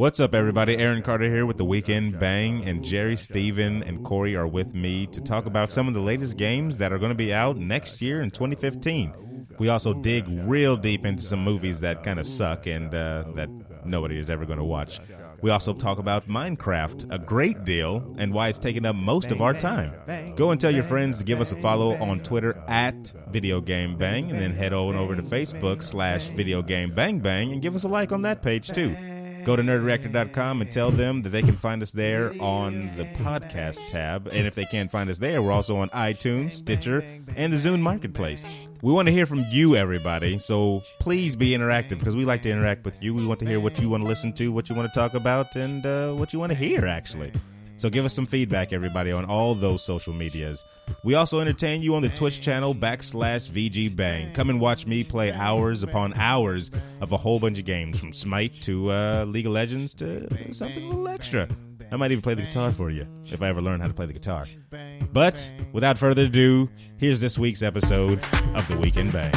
What's up, everybody? Aaron Carter here with the Weekend Bang, and Jerry, Steven, and Corey are with me to talk about some of the latest games that are going to be out next year in 2015. We also dig real deep into some movies that kind of suck and that nobody is ever going to watch. We also talk about Minecraft a great deal and why it's taking up most of our time. Go and tell your friends to give us a follow on Twitter at Video Game Bang, and then head on over to Facebook /Video Game Bang Bang and give us a like on that page too. Go to nerdreactor.com and tell them that they can find us there on the podcast tab. And if they can't find us there, we're also on iTunes, Stitcher, and the Zune Marketplace. We want to hear from you, everybody, so please be interactive because we like to interact with you. We want to hear what you want to listen to, what you want to talk about, and what you want to hear, actually. So give us some feedback, everybody, on all those social medias. We also entertain you on the Twitch channel /VG Bang. Come and watch me play hours upon hours of a whole bunch of games, from Smite to League of Legends to something a little extra. I might even play the guitar for you if I ever learn how to play the guitar. But without further ado, here's this week's episode of The Weekend Bang.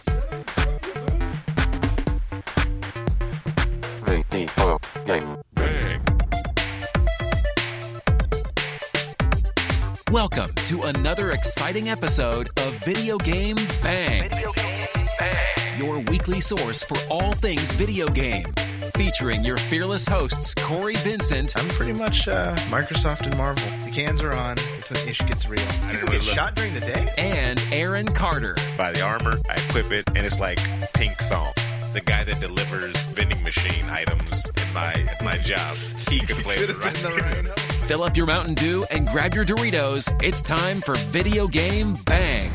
Video Game Bang. Welcome to another exciting episode of Video Game Bang. Video Game Bang. Your weekly source for all things video game. Featuring your fearless hosts, Corey Vincent. I'm pretty much Microsoft and Marvel. The cans are on. It's when ish gets real. People get shot during the day? And Aaron Carter. Buy the armor, I equip it, and it's like pink thong. The guy that delivers vending machine items at my job, he could play it right. Fill up your Mountain Dew and grab your Doritos. It's time for Video Game Bang.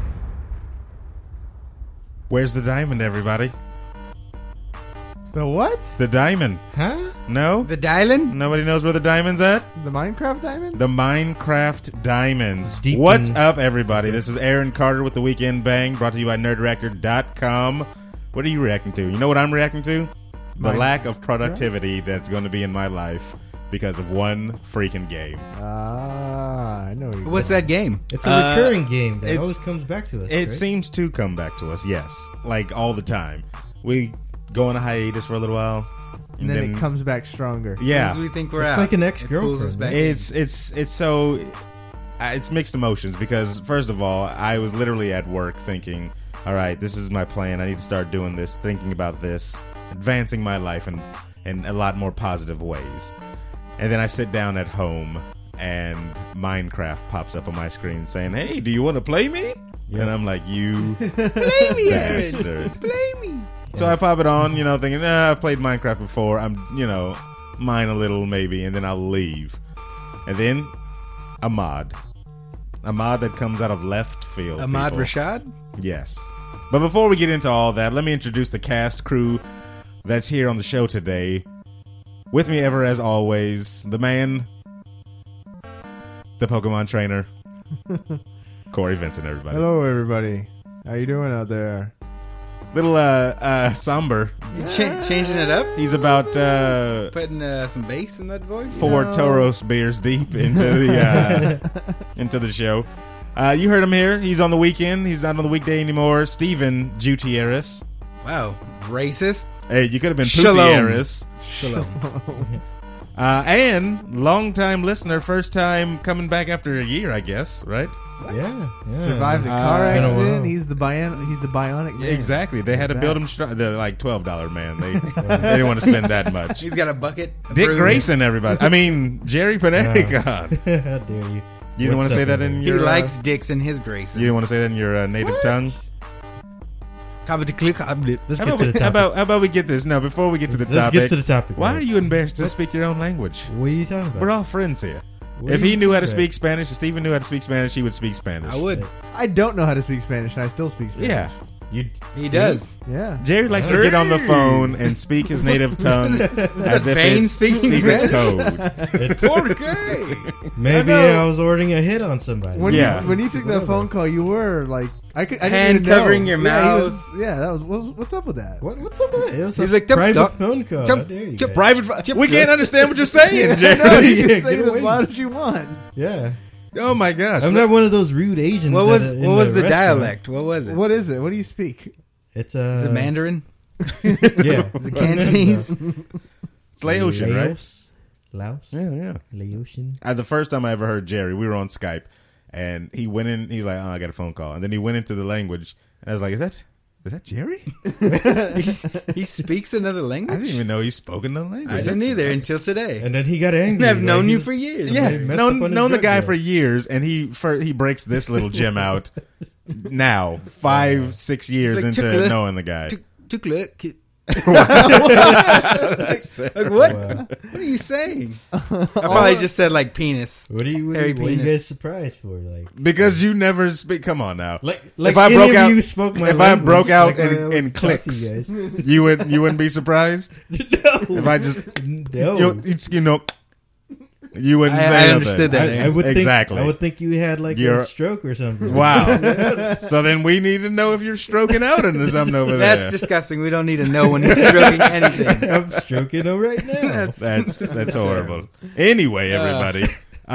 Where's the diamond, everybody? The what? The diamond. Huh? No? The diamond? Nobody knows where the diamond's at? The Minecraft diamond? The Minecraft diamonds. Deep What's in- up, everybody? This is Aaron Carter with the Weekend Bang, brought to you by nerdreactor.com. What are you reacting to? You know what I'm reacting to? The lack of productivity that's going to be in my life because of one freaking game. I know. What's that game? It's a recurring game that always comes back to us. It right? seems to come back to us, yes. Like all the time. We go on a hiatus for a little while. And then it comes back stronger. Yeah. As soon as we think we're It's out. like an It ex-girlfriend. pulls us back It's so... It's mixed emotions because, first of all, I was literally at work thinking, all right, this is my plan. I need to start doing this, thinking about this, advancing my life in a lot more positive ways. And then I sit down at home and Minecraft pops up on my screen saying, hey, do you want to play me? Yep. And I'm like, you Play me, bastard. Aaron. Play me. So I pop it on, thinking, I've played Minecraft before. I'm, mine a little maybe, and then I'll leave. And then a mod that comes out of left field. Ahmad people. Rashad? Yes. But before we get into all that, let me introduce the cast crew that's here on the show today. With me ever as always, the man, the Pokemon trainer, Corey Vincent, everybody. Hello, everybody. How you doing out there? Little somber. You changing it up? He's about Putting some bass in that voice? 4 Toros beers deep into the show. You heard him here. He's on the weekend. He's not on the weekday anymore. Steven Gutierrez. Wow. Racist? Hey, you could have been Shalom. Gutierrez. Shalom. And long-time listener, first time coming back after a year, I guess, right? Yeah. Survived a car been a while. accident. He's the bionic man. Exactly. They had to build him strong. They're like $12 man. They didn't want to spend that much. He's got a bucket. Dick broom. Grayson, everybody. I mean, Jerry Panerica. How dare you? You didn't want to say that in He your... likes dicks in his Grayson. you didn't want to say that in your native tongue? Let's get How to the topic. about we get this? No, before we get to the Let's topic. get to the topic. Why right? are you embarrassed to speak your own language? What are you talking about? We're all friends here. What If are he you knew how to talking speak Spanish, if Steven knew how to speak Spanish, he would speak Spanish. I would. I don't know how to speak Spanish, and I still speak Spanish. Yeah. He does. Yeah. Jerry likes to get on the phone and speak his native tongue as if Bane it's speaking secret Spanish? code. It's, Okay. maybe I know. I was ordering a hit on somebody. When Yeah. you took that Whatever. phone call, you were like, I didn't Hand even know. covering your Yeah, he mouth. that was. What's up with that? What's up with that? It was He's a like, jump, private jump, phone call. jump, How dare you jump, guys? We can't understand what you're saying, Jerry. No, you Yeah, can say get it as away. loud as you want. Yeah. Oh my gosh! I'm not one of those rude Asians. What was in the restaurant. dialect? What was it? What is it? What do you speak? It's Is it Mandarin? Yeah. Is it Cantonese? It's Laotian, right? Laos. Yeah. Laotian. The first time I ever heard Jerry, we were on Skype, and he went in. He's like, "Oh, I got a phone call," and then he went into the language, and I was like, "Is that Jerry?" He speaks another I language. didn't even know he spoke another language. I didn't either until today. And then he got angry. I've known like, you he- for years. Yeah, He messed known up on his the drug guy deal. for years, and he breaks this little gem out now, 5-6 years like, into "Tukla, knowing the guy. Tukla. Like, what? Wow. What are you saying? I probably just said like penis. What are you Hairy guys penis. surprised for? Like Because you never speak. Come on now. if I any broke of out- you spoke my if I language, broke out like, I in would talk to clicks, you guys. you wouldn't be surprised No. if I just No. you know you wouldn't say I nothing. understood that. I would Exactly. think I would think you had like You're- a stroke or something. Wow. So then we need to know if you're stroking out into something over there. That's disgusting. We don't need to know when he's stroking anything. I'm stroking them right now. That's horrible. Anyway, everybody.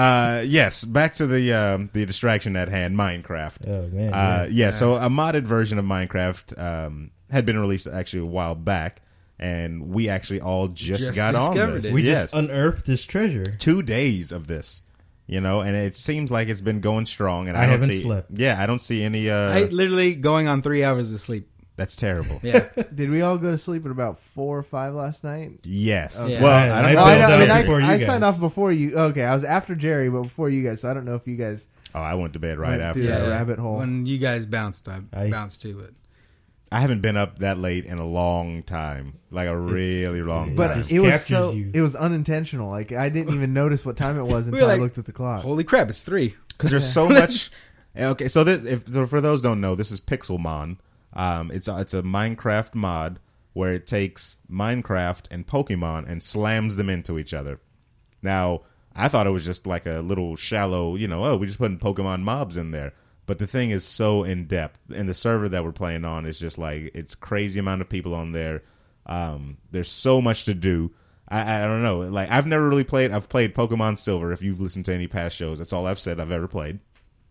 Yes, back to the distraction at hand, Minecraft. Oh man. Yeah, so a modded version of Minecraft had been released actually a while back, and we actually all just got on discovered this. it. we yes. just unearthed this treasure. 2 days of this, and it seems like it's been going strong. And I don't haven't see, slept. Yeah, I don't see any. I literally going on 3 hours of sleep. That's terrible. Yeah. Did we all go to sleep at about 4 or 5 last night? Yes. Yeah. Well, I I don't No, know. built I out mean, before you I guys. signed off before you. Okay, I was after Jerry, but before you guys. So I don't know if you guys Oh, I went to bed right went after. through that. that rabbit hole. When you guys bounced, I I- bounced too. But I haven't been up that late in a long time, like a really long But time. just it was captures you. it was unintentional. Like I didn't even notice what time it was We until were I like, looked at the clock. holy crap, it's 3. Because there's so much. Okay, so for those who don't know, this is Pixelmon. It's a Minecraft mod where it takes Minecraft and Pokemon and slams them into each other. Now, I thought it was just like a little shallow, we just putting Pokemon mobs in there. But the thing is so in depth, and the server that we're playing on is just like it's crazy amount of people on there. There's so much to do. I don't know. Like I've never really played. I've played Pokemon Silver. If you've listened to any past shows, that's all I've said I've ever played.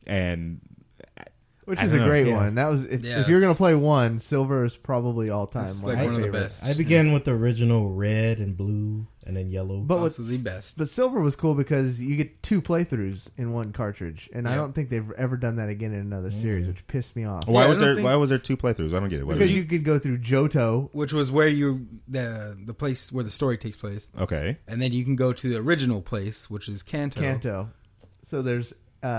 And Which I is don't a know. great Yeah. one. That was if Yeah, you're gonna it's- play one, Silver is probably all time It's one like of my one of the favorites. best. I began with the original red and blue, and then yellow. But Also what's the best. But Silver was cool because you get 2 playthroughs in one cartridge, and I Yeah. don't think they've ever done that again in another series, which pissed me off. why I was don't there? think- Why was there 2 playthroughs? I don't get it. What is Because it? you could go through Johto, Which was where the place where the story takes place, Okay. and then you can go to the original place, which is Kanto. So there's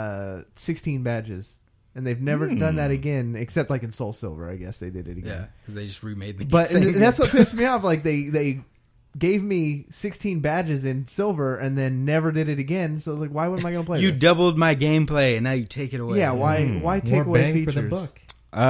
16 badges, and they've never done that again, except like in Soul Silver. I guess they did it Yeah, again. because they just remade the But same and that's game. what pissed me off. Like they gave me 16 badges in Silver, and then never did it again. So I was like, why am I going to play? You this? doubled my gameplay, and now you take it away. Yeah, why take More away bang features? for the buck.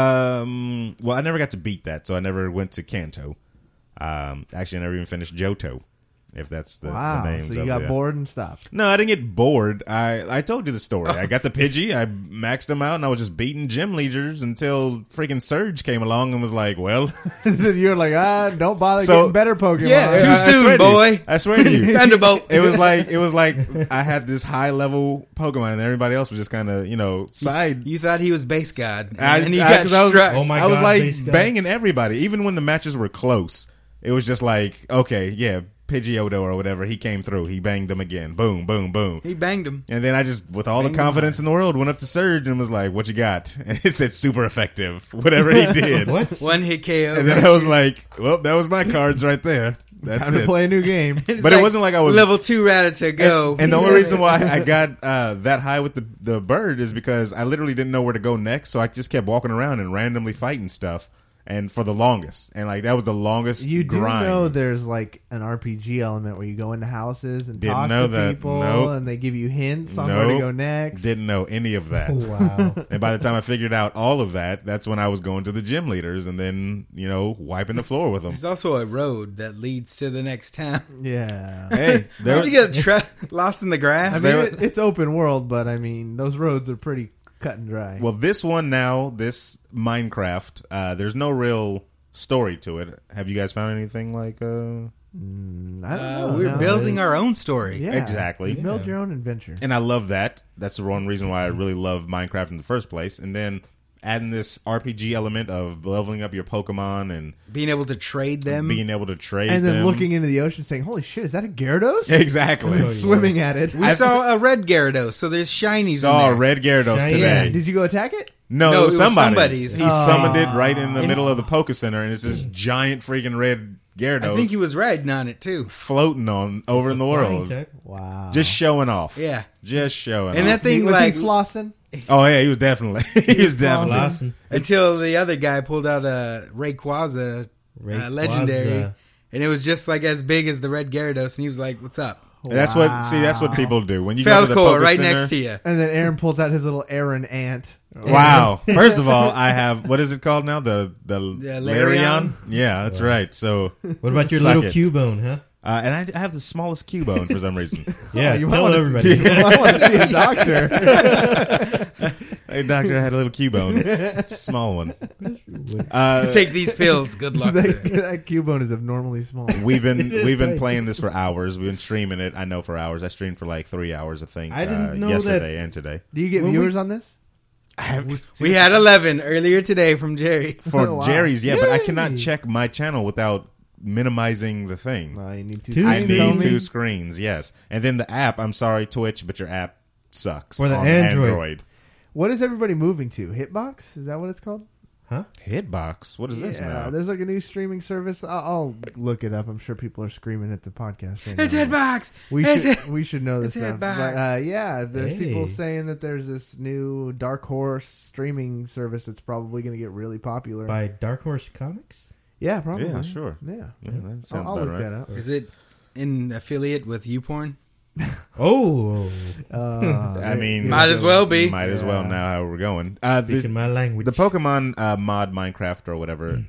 Well, I never got to beat that, so I never went to Kanto. Actually, I never even finished Johto, if that's the Wow, names. so you of got the- bored and stopped. No, I didn't get bored. I told you the story. I got the Pidgey, I maxed them out, and I was just beating gym leaders until freaking Surge came along and was like, well. Then you're like, don't bother So- getting better Pokemon. Yeah, Too I soon, swear to you. boy. I swear to you. Thunderbolt. It was like I had this high level Pokemon, and everybody else was just kind of side. You thought he was base god, I- and he I- got 'cause I was- struck. Oh my I was God, like base guy. banging everybody, even when the matches were close. It was just like, okay, yeah, Pidgeotto or whatever, he came through, he banged him again, boom, boom, boom. He banged him. And then I just, with all the Banged him confidence in the world, went up to Surge and was like, "What you got?" And it said super effective, whatever he did. What? One hit KO. And then I was like, "Well, that was my cards right there. That's Time to it." play a new game. It's but it wasn't like I was level 2 Rattata go. And the only reason why I got that high with the bird is because I literally didn't know where to go next, so I just kept walking around and randomly fighting stuff, and for the longest, and like that was the longest. You do grind. know there's like an RPG element where you go into houses and Didn't talk know to that. people, Nope. and they give you hints on where to Nope. go next. Didn't know any of that. Wow. And by the time I figured out all of that, that's when I was going to the gym leaders and then wiping the floor with them. There's also a road that leads to the next town. Yeah. Hey, there How'd you get lost in the I grass? mean, it's open world, but I mean, those roads are pretty cut and dry. well, this one now, this Minecraft, there's no real story to it. Have you guys found anything like? I don't know. We're No, building it's- our own story. Yeah, Exactly. You build your own adventure. And I love that. That's the one reason why I really love Minecraft in the first place. And then adding this RPG element of leveling up your Pokemon and Being able to trade them. being able to trade And then them. looking into the ocean saying, holy shit, is that a Gyarados? Exactly. And then swimming at it. we saw a red Gyarados, so there's shinies Saw in a there. red Gyarados Shiny. today. Did you go attack it? No, No, it was it was somebody's. somebody's. He summoned it right in the middle of the Poke Center, and it's this giant freaking red Gyarados I think he was riding on it too. floating on over in the world, Check. Wow. just showing off. Yeah. Just showing And off. that thing was like he flossing? Oh yeah, he was definitely. he was definitely. Lawson. until the other guy pulled out a Rayquaza legendary, Rayquaza. and it was just like as big as the red Gyarados, and he was like, "What's up?" That's what. See, that's what people do when you go to the Falcor Poke right Center. next to you. And then Aaron pulls out his little Aaron ant. Wow! First of all, I have what is it called now? The Larion? Larion. Yeah, that's right. So, What about your Suck little it. Cubone, huh? and I have the smallest Cubone for some reason. Yeah, you might tell wanna everybody. I want to see a doctor. Hey, doctor, I had a little Cubone, small one. Take these pills. Good luck. that Cubone is abnormally small. We've been tight. playing this for hours. We've been streaming it. I know for hours. I streamed for like 3 hours. I think. I didn't know yesterday and today. Do you get When viewers on this? We had 11 earlier today from Jerry. For Oh, wow. Jerry's, yeah, but I Yay. cannot check my channel without minimizing the thing. You need Two I screens, need homie. 2 screens, yes. And then the app, I'm sorry, Twitch, but your app sucks. For the on Android. What is everybody moving to? Hitbox? Is that what it's called? Huh? Hitbox? What is this now? There's like a new streaming service. I'll look it up. I'm sure people are screaming at the podcast right It's now. Hitbox. We It's we should know this it's stuff. Hitbox. But yeah, there's people Hey. saying that there's this new Dark Horse streaming service that's probably going to get really popular. By Dark Horse Comics? Yeah, probably. Yeah, sure. Yeah. Yeah, that sounds I'll about look right. that up. Is it in affiliate with YouPorn? Oh, I mean, Might as well be. Might as well now how we're going. speaking my language. The Pokemon mod Minecraft or whatever.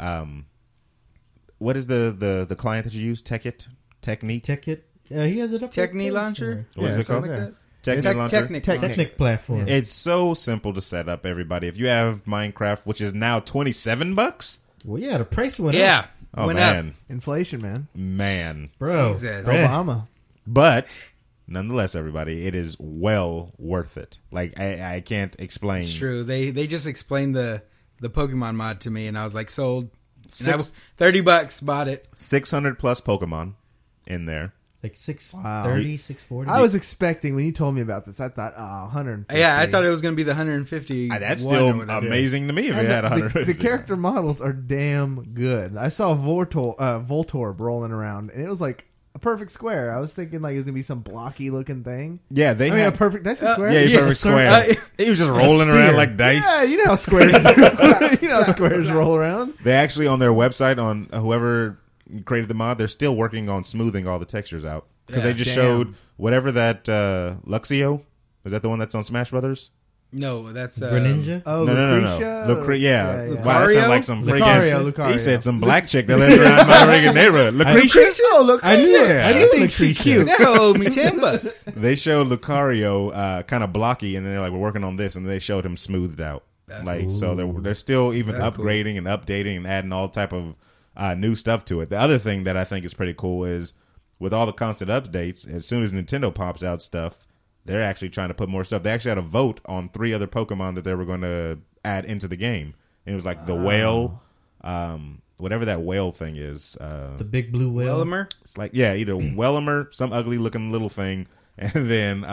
What is the client that you use? Technique? Check it. He has it up. there. Techni launcher? What is it called? Something like that? Technique launcher. Technic. Technic platform. It's so simple to set up, everybody. If you have Minecraft, which is now $27, Well, yeah, the price went Yeah. up. oh Went up. man, Inflation, man. Bro. Jesus. Obama. But nonetheless, everybody, it is well worth it. Like I can't explain. It's true. They just explained the Pokemon mod to me, and I was like, sold. And I Six- $30, bought it. 600 plus Pokemon in there. Like 630, 640. I was expecting when you told me about this. I thought, 150. Yeah, I thought it was going to be the 150. That's one or still whatever. amazing to me if And it had the 100. character models are damn good. I saw Voltorb rolling around, and it was like a perfect square. I was thinking like it was gonna be some blocky looking thing. Yeah, they I mean, a had perfect. That's a square. yeah, Yeah, perfect sir. square. He was just rolling around spear. like dice. Yeah, you know how squares. you know how squares roll around. They actually on their website on whoever created the mod, they're still working on smoothing all the textures out because they just damn. showed whatever that Luxio is that the one that's on Smash Brothers. No, that's Greninja? Oh, No. Lucretia. Yeah. yeah. Wow, that sounds like some freaking. Lucario. He said some black chick that lives around my freaking neighborhood. Lucretia. Oh, look! I knew it. I She knew thinks she's Lucretia. cute. that owed me $10. They showed Lucario kind of blocky, and then they're like, "We're working on this," and they showed him smoothed out. So they're still even That's cool. upgrading and updating and adding all type of new stuff to it. The other thing that I think is pretty cool is with all the constant updates. As soon as Nintendo pops out stuff, they're actually trying to put more stuff. They actually had a vote on 3 other Pokemon that they were going to add into the game. And it was like the whale, whatever that whale thing is. The big blue whale. Wellimer? It's like either Wellimer, some ugly looking little thing, and then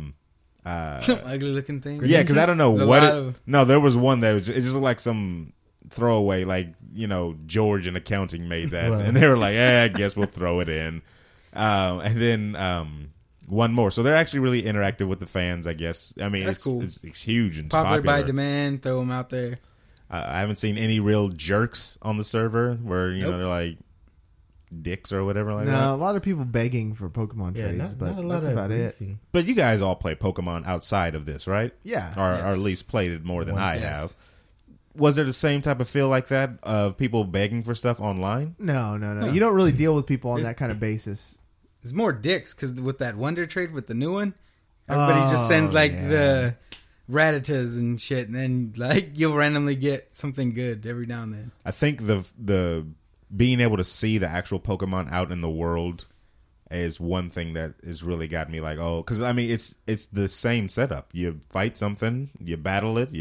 Some ugly looking thing. yeah, because I don't know There's a what. lot It, of- no, there was one that was it just looked like some throwaway, like George in accounting made that, Right. and they were like, I guess we'll throw it in, and then one more. So they're actually really interactive with the fans, I guess. I mean, That's it's, cool. it's huge and it's Popular popular. by demand. Throw them out there. I haven't seen any real jerks on the server where Nope. they're like dicks or whatever like No, that. a lot of people begging for Pokemon Yeah, trades, not a but lot that's of about it. briefing. But you guys all play Pokemon outside of this, right? Yeah. Or Yes. at least played it more than I Yes. have. Was there the same type of feel like that of people begging for stuff online? No. You don't really deal with people on that kind of basis. It's more dicks because with that Wonder Trade with the new one, everybody just sends like yeah. the Rattatas and shit, and then like you'll randomly get something good every now and then. I think the being able to see the actual Pokemon out in the world is one thing that has really got me like, oh, because I mean it's the same setup. You fight something, you battle it, you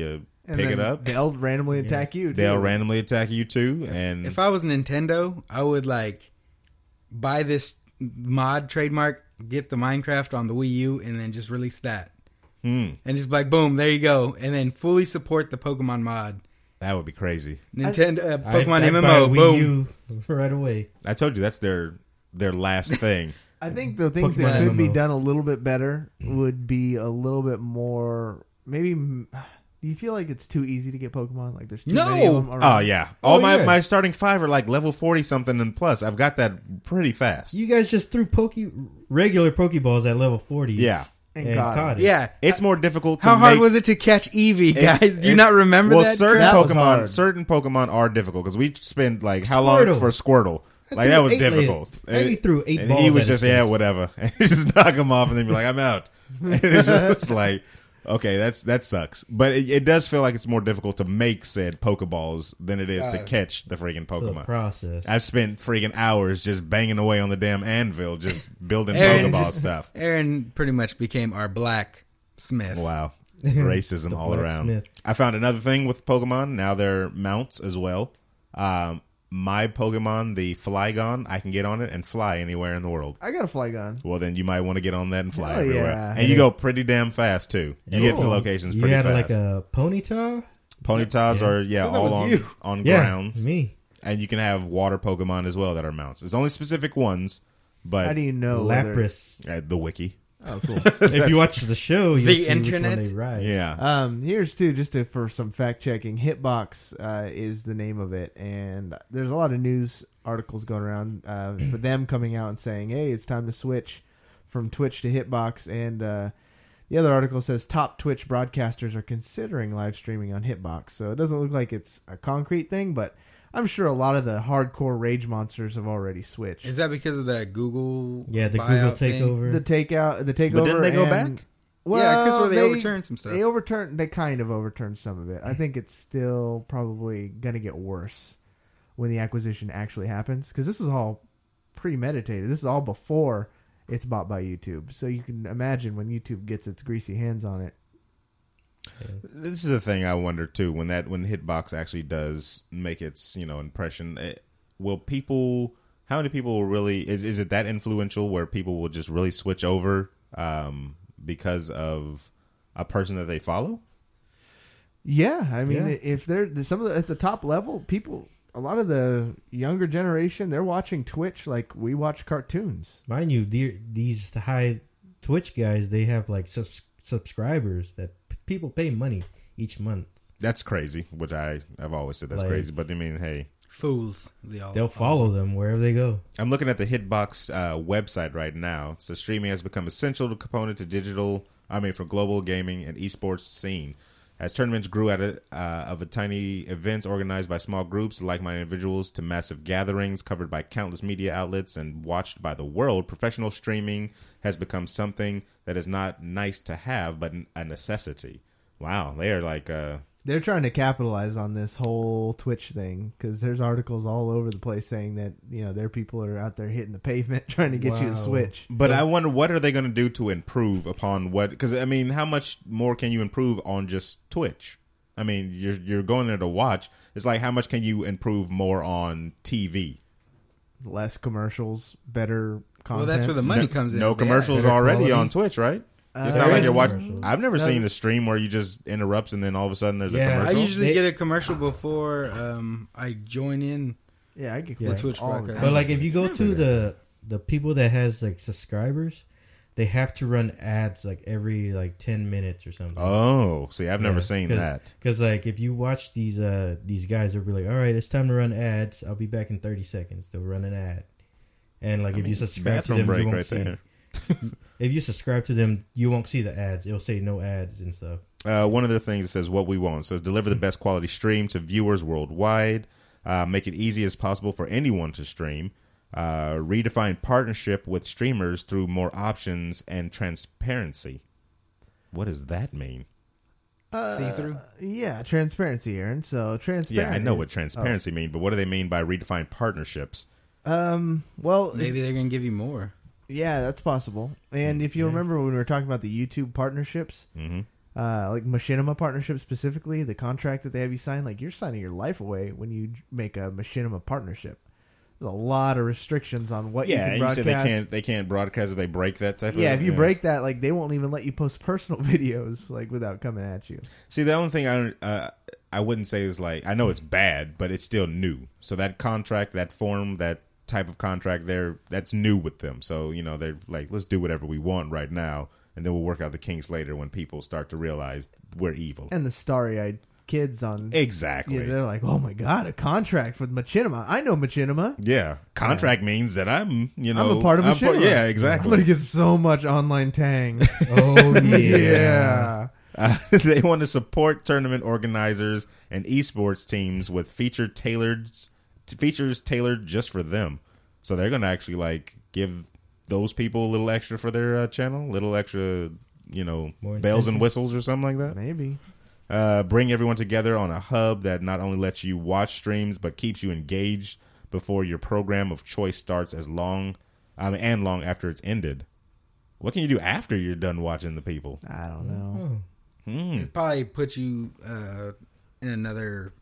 And pick then it up. They'll randomly attack you. They'll too. randomly attack you too. And If I was Nintendo, I would like buy this mod trademark, get the Minecraft on the Wii U, and then just release that. And just be like, boom, there you go. And then fully support the Pokemon mod. that would be crazy. Nintendo Pokemon I'd buy MMO, Wii boom. U right away. I told you that's their last thing. I think the things that Pokemon could be MMO. done a little bit better would be a little bit more. Maybe. Do you feel like it's too easy to get Pokemon? Like there's too many of them around? Oh yeah, all Oh, my yeah. my starting 5 are like level 40 something and plus. I've got that pretty fast. You guys just threw regular Pokeballs at level 40. Yeah. And caught it. Yeah. It's more difficult. How to hard make, was it to catch Eevee, it's- guys? Do you it's- not remember well, that? certain That was Pokemon, hard. certain Pokemon are difficult because we spend like how long Squirtle. for Squirtle? Like threw that was 8 difficult. I threw 8 and balls he was at just his face. whatever. And he just knock him off and then be like, I'm out. And it's just like, okay, that sucks. But it does feel like it's more difficult to make said Pokeballs than it is to catch the freaking The Pokemon. process. I've spent freaking hours just banging away on the damn anvil, just building Aaron Pokeball just- stuff. Aaron pretty much became our blacksmith. Wow. Racism The all around. blacksmith. I found another thing with Pokemon. Now they're mounts as well. My Pokemon, the Flygon, I can get on it and fly anywhere in the world. I got a Flygon. Well, then you might want to get on that and fly Hell everywhere. yeah. And you go pretty damn fast, too. You get to locations You pretty had fast. like a Ponyta? Ponytas are, all was on, you. on Yeah, grounds. me. And you can have water Pokemon as well that are mounts. There's only specific ones, but How do you know? whether- Lapras. the wiki. Oh, cool. If you watch the show, you'll The see internet? which one they ride. Yeah. Here's too, for some fact checking. Hitbox is the name of it, and there's a lot of news articles going around for them coming out and saying, "Hey, it's time to switch from Twitch to Hitbox." And the other article says top Twitch broadcasters are considering live streaming on Hitbox. So it doesn't look like it's a concrete thing, but I'm sure a lot of the hardcore rage monsters have already switched. Is that because of that Google? Yeah, the Google buyout thing? takeover. The takeover. But didn't they go back? Well, Yeah, 'cause they overturned some stuff. They kind of overturned some of it. I think it's still probably going to get worse when the acquisition actually happens, because this is all premeditated. This is all before it's bought by YouTube. So you can imagine when YouTube gets its greasy hands on it. This is the thing I wonder too. When Hitbox actually does make its impression, will people? How many people will really? Is it that influential where people will just really switch over because of a person that they follow? Yeah, I mean, Yeah. if they're at the top level, people, a lot of the younger generation, they're watching Twitch like we watch cartoons. Mind you, these high Twitch guys, they have like subscribers that people pay money each month. That's crazy. Which I've always said that's Like- crazy. But I mean, hey, Fools. They'll follow them wherever they go. I'm looking at the Hitbox website right now. So streaming has become essential component to for global gaming and esports scene. As tournaments grew of tiny events organized by small groups, like-minded individuals, to massive gatherings covered by countless media outlets and watched by the world, professional streaming has become something that is not nice to have, but a necessity. Wow, they are like... They're trying to capitalize on this whole Twitch thing, because there's articles all over the place saying that their people are out there hitting the pavement trying to get you to Wow. switch. But I wonder, what are they going to do to improve upon what? Because I mean, how much more can you improve on just Twitch? I mean, you're going there to watch. It's like, how much can you improve more on TV? Less commercials, better content. Well, that's where the money comes in. No is the commercials ad. better already quality. on Twitch, right? It's There not like is you're watching. commercials. I've never No. seen a stream where you just interrupts and then all of a sudden there's a Yeah. commercial. I usually They- get a commercial before I join in. Yeah, I get Yeah. clips Twitch all the broadcast. time. But like if you go to the people that has like subscribers, they have to run ads like every like 10 minutes or something. Oh, see, I've never seen that. Because like if you watch these guys, they'll be like, all right, it's time to run ads. I'll be back in 30 seconds. They'll run an ad. And like if you subscribe to Bathroom them, break you won't right see. there. If you subscribe to them, you won't see the ads. It'll say no ads and stuff. One of the things that says what we want. It says deliver the best quality stream to viewers worldwide. Make it easy as possible for anyone to stream. Redefine partnership with streamers through more options and transparency. What does that mean? See-through. Yeah, transparency, Aaron. So transparency. Yeah, I know what transparency means, but what do they mean by redefine partnerships? Well, Maybe they're gonna give you more. yeah, that's possible. And if you remember when we were talking about the YouTube partnerships, like Machinima partnership specifically, the contract that they have you sign, like you're signing your life away when you make a Machinima partnership. There's a lot of restrictions on what you can broadcast. You said they can't broadcast if they break that type of Yeah, if you break that, like they won't even let you post personal videos like without coming at you. See, the only thing I wouldn't say is like, I know it's bad, but it's still new. So that contract, that form, that type of contract there, that's new with them. So, you know, they're like, let's do whatever we want right now, and then we'll work out the kinks later when people start to realize we're evil. And the starry-eyed kids on... Exactly. Yeah, they're like, oh my God, a contract with Machinima. I know Machinima. Yeah. Contract means that I'm, you know... I'm a part of Machinima. Yeah, exactly. I'm going to get so much online tang. Oh, yeah. Yeah. They want to support tournament organizers and esports teams with features tailored just for them. So they're going to actually like give those people a little extra for their channel, little extra, you know, bells and whistles or something like that. Maybe. Bring everyone together on a hub that not only lets you watch streams but keeps you engaged before your program of choice starts and long after it's ended. What can you do after you're done watching the people? I don't know. It probably put you in another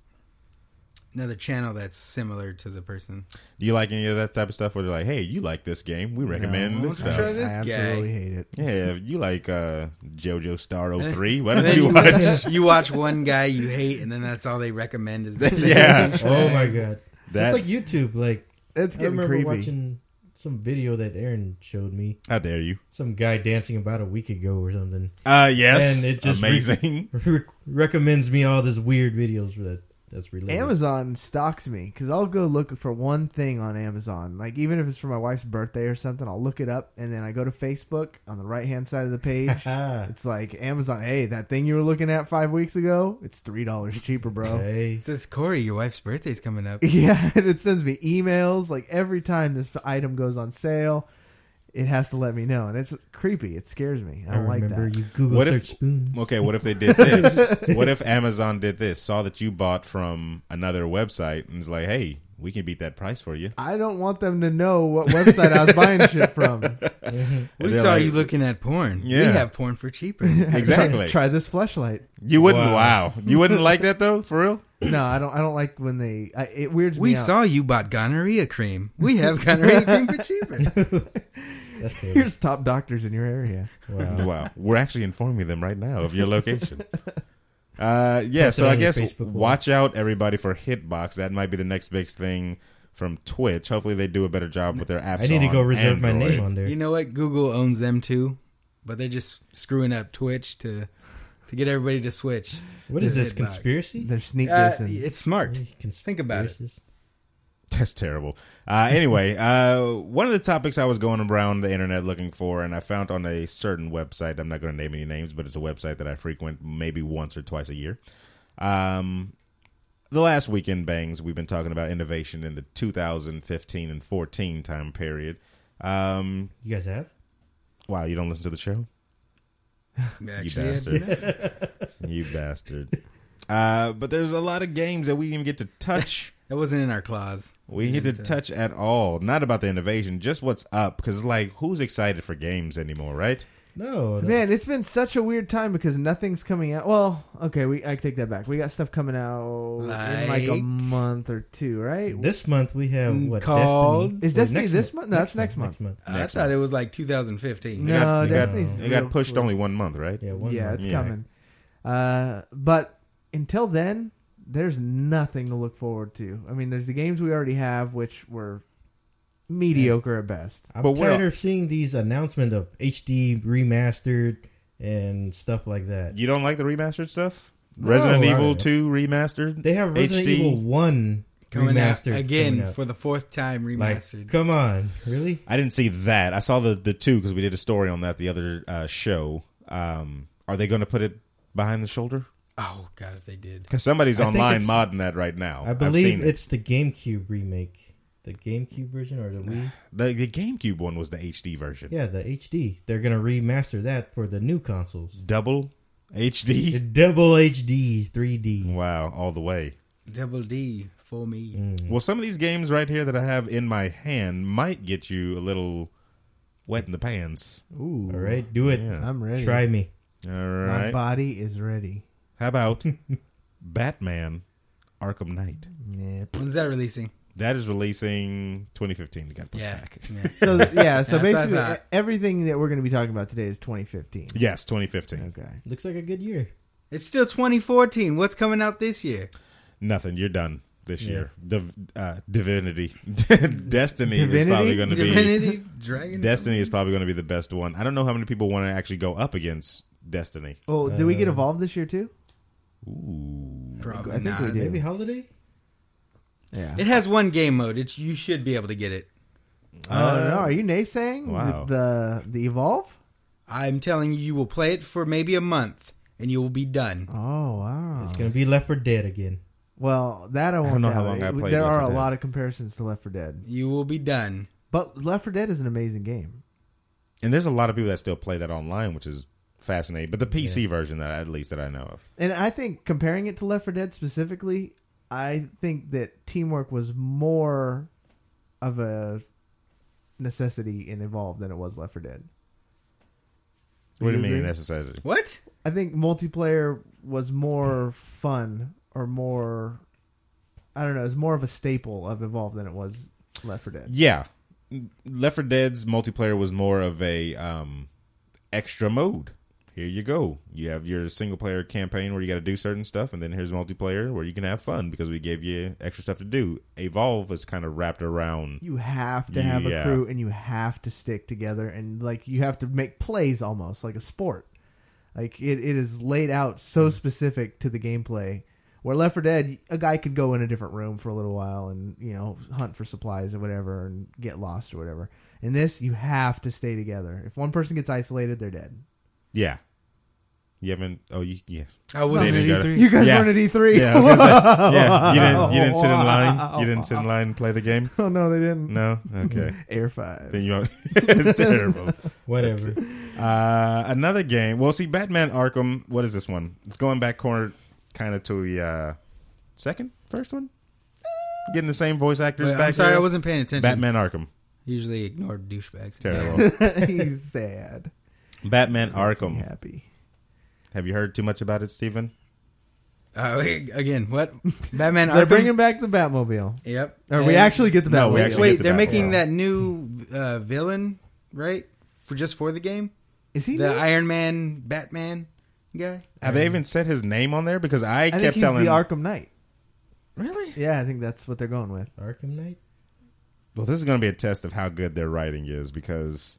channel that's similar to the person. Do you like any of that type of stuff where they're like, hey, you like this game, we recommend this stuff? Try this I guy. absolutely hate it. Yeah, you like JoJo Star 03. Why And don't then you watch? you watch one guy you hate, and then that's all they recommend is this. Yeah. Oh my God. That- It's like YouTube. Like It's I getting remember creepy. watching some video that Aaron showed me. How dare you? Some guy dancing about a week ago or something. Yes. And it just amazing. recommends me all this weird videos that's related. Amazon stalks me because I'll go look for one thing on Amazon. Like even if it's for my wife's birthday or something, I'll look it up and then I go to Facebook on the right hand side of the page. It's like Amazon. Hey, that thing you were looking at 5 weeks ago, it's $3 cheaper, bro. Hey. It says, Corey, your wife's birthday's coming up. Yeah, and it sends me emails like every time this item goes on sale. It has to let me know, and it's creepy. It scares me. I don't like remember that. you Google What search if- spoons. Okay, what if they did this? What if Amazon did this? Saw that you bought from another website and was like, hey, we can beat that price for you. I don't want them to know what website I was buying shit from. We they're saw like- you looking at porn. Yeah. We have porn for cheaper. Exactly. Try this fleshlight. You wouldn't. Wow. Wow. You wouldn't like that though, for real? No, I don't like when they. It weirds me We out. saw you bought gonorrhea cream. We have gonorrhea cream for cheaper. That's terrible. Here's top doctors in your area. Wow. Wow. We're actually informing them right now of your location. Yeah, Post so it I on your guess Facebook wall. watch out, everybody, for Hitbox. That might be the next big thing from Twitch. Hopefully they do a better job with their apps. I need to go on reserve my Android. name on there. You know what? Google owns them too, but they're just screwing up Twitch to get everybody to switch. What is to this, Hitbox. conspiracy? They're sneak dissing. It's smart. Think about it. Conspiracies? That's terrible. Anyway, one of the topics I was going around the internet looking for, and I found on a certain website. I'm not going to name any names, but it's a website that I frequent maybe once or twice a year. The last weekend bangs, we've been talking about innovation in the 2015 and 14 time period. You guys have? Wow, you don't listen to the show? You Actually, bastard. You bastard. But there's a lot of games that we didn't even get to touch. that wasn't in our clause. We get to touch at all. Not about the innovation, just what's up. Because it's like, who's excited for games anymore, right? No. Man, it's been such a weird time because nothing's coming out. Well, okay, I take that back. We got stuff coming out in like a Like- month or two, right? This month we have what? Called- Destiny. Is Or Destiny next this month? No, that's next month. I Next thought month. it was like 2015. No, It got- Destiny's it got real pushed quick. only 1 month, right? Yeah, one Yeah, month. it's Yeah. coming. But until then, there's nothing to look forward to. I mean, there's the games we already have, which were mediocre at best. I'm But we're- tired of seeing these announcements of HD remastered and stuff like that. You don't like the remastered stuff? No, Resident I- Evil 2 remastered? They have Resident HD? Evil 1 Coming out remastered again coming out. for the fourth time Like, remastered. come on, really? I didn't see that. I saw the 2 because we did a story on that the other show. Are they going to put it behind the shoulder? Oh God, if they did. Because somebody's I think online it's- modding that right now. I I've believe seen it. it's the GameCube remake. The GameCube version or the Wii? The GameCube one was the HD version. Yeah, the HD. They're going to remaster that for the new consoles. Double HD? The double HD 3D. Wow, all the way. Double D for me. Mm. Well, some of these games right here that I have in my hand might get you a little wet in the pants. Ooh, All right, do it. Yeah. I'm ready. Try me. All My right. body is ready. How about Batman Arkham Knight? Yep. When's that releasing? That is releasing 2015. It got pushed Yeah. back. yeah. So That's what I basically thought. everything that we're going to be talking about today is 2015. Yes, 2015. Okay. Looks like a good year. It's still 2014. What's coming out this year? Nothing. You're done this Yeah. year. Divinity. Destiny is probably going to be. Divinity? Dragon? Destiny is probably going to be the best one. I don't know how many people want to actually go up against Destiny. Oh, do we get Evolved this year too? Ooh. Probably I think not. we do. Maybe holiday? Yeah. It has one game mode. You should be able to get it. Oh no! Are you naysaying Wow. the Evolve? I'm telling you, you will play it for maybe a month, and you will be done. Oh wow! It's going to be Left 4 Dead again. Well, that I won't know how doubt. long I played There Left are 4 a Dead. lot of comparisons to Left 4 Dead, You will be done. but Left 4 Dead is an amazing game. And there's a lot of people that still play that online, which is fascinating. But the PC version, that at least that I know of. And I think comparing it to Left 4 Dead specifically, I think that teamwork was more of a necessity in Evolve than it was Left 4 Dead. What do you mean agree? necessity? What? I think multiplayer was more fun or more, I don't know, it was more of a staple of Evolve than it was Left 4 Dead. Yeah. Left 4 Dead's multiplayer was more of a extra mode. Here you go. You have your single player campaign where you got to do certain stuff, and then here's multiplayer where you can have fun because we gave you extra stuff to do. Evolve is kind of wrapped around. You have to have a Yeah. crew and you have to stick together and like you have to make plays almost like a sport. Like it is laid out so specific to the gameplay. Where Left 4 Dead, a guy could go in a different room for a little while and, you know, hunt for supplies or whatever and get lost or whatever. In this, you have to stay together. If one person gets isolated, they're dead. Yeah. You haven't. Oh, yes. I wasn't They at didn't go to- E3. You guys Yeah. weren't at E3? Yeah, I was gonna say. Yeah, you didn't sit in line. You didn't sit in line and play the game. Oh, no, they didn't. No. Okay. Air 5. Then you. It's terrible. Whatever. Another game. Well, see, Batman Arkham. What is this one? It's going back corner, kind of to the first one. Getting the same voice actors Wait, back. I'm sorry, there. I wasn't paying attention. Batman Arkham. Usually ignore douchebags. Terrible. He's sad. Batman Makes me Arkham. happy. Have you heard too much about it, Steven? Wait, again, what? Batman They're Arkham? bringing back the Batmobile. Yep. Or we And- actually get the Batmobile. No, we actually Wait, get the they're Batmobile. making that new villain, right? For the game? Is he The new? Iron Man Batman guy? Have they even said his name on there? Because I I think kept he's telling. the Arkham Knight. Really? Yeah, I think that's what they're going with. Arkham Knight? Well, this is going to be a test of how good their writing is because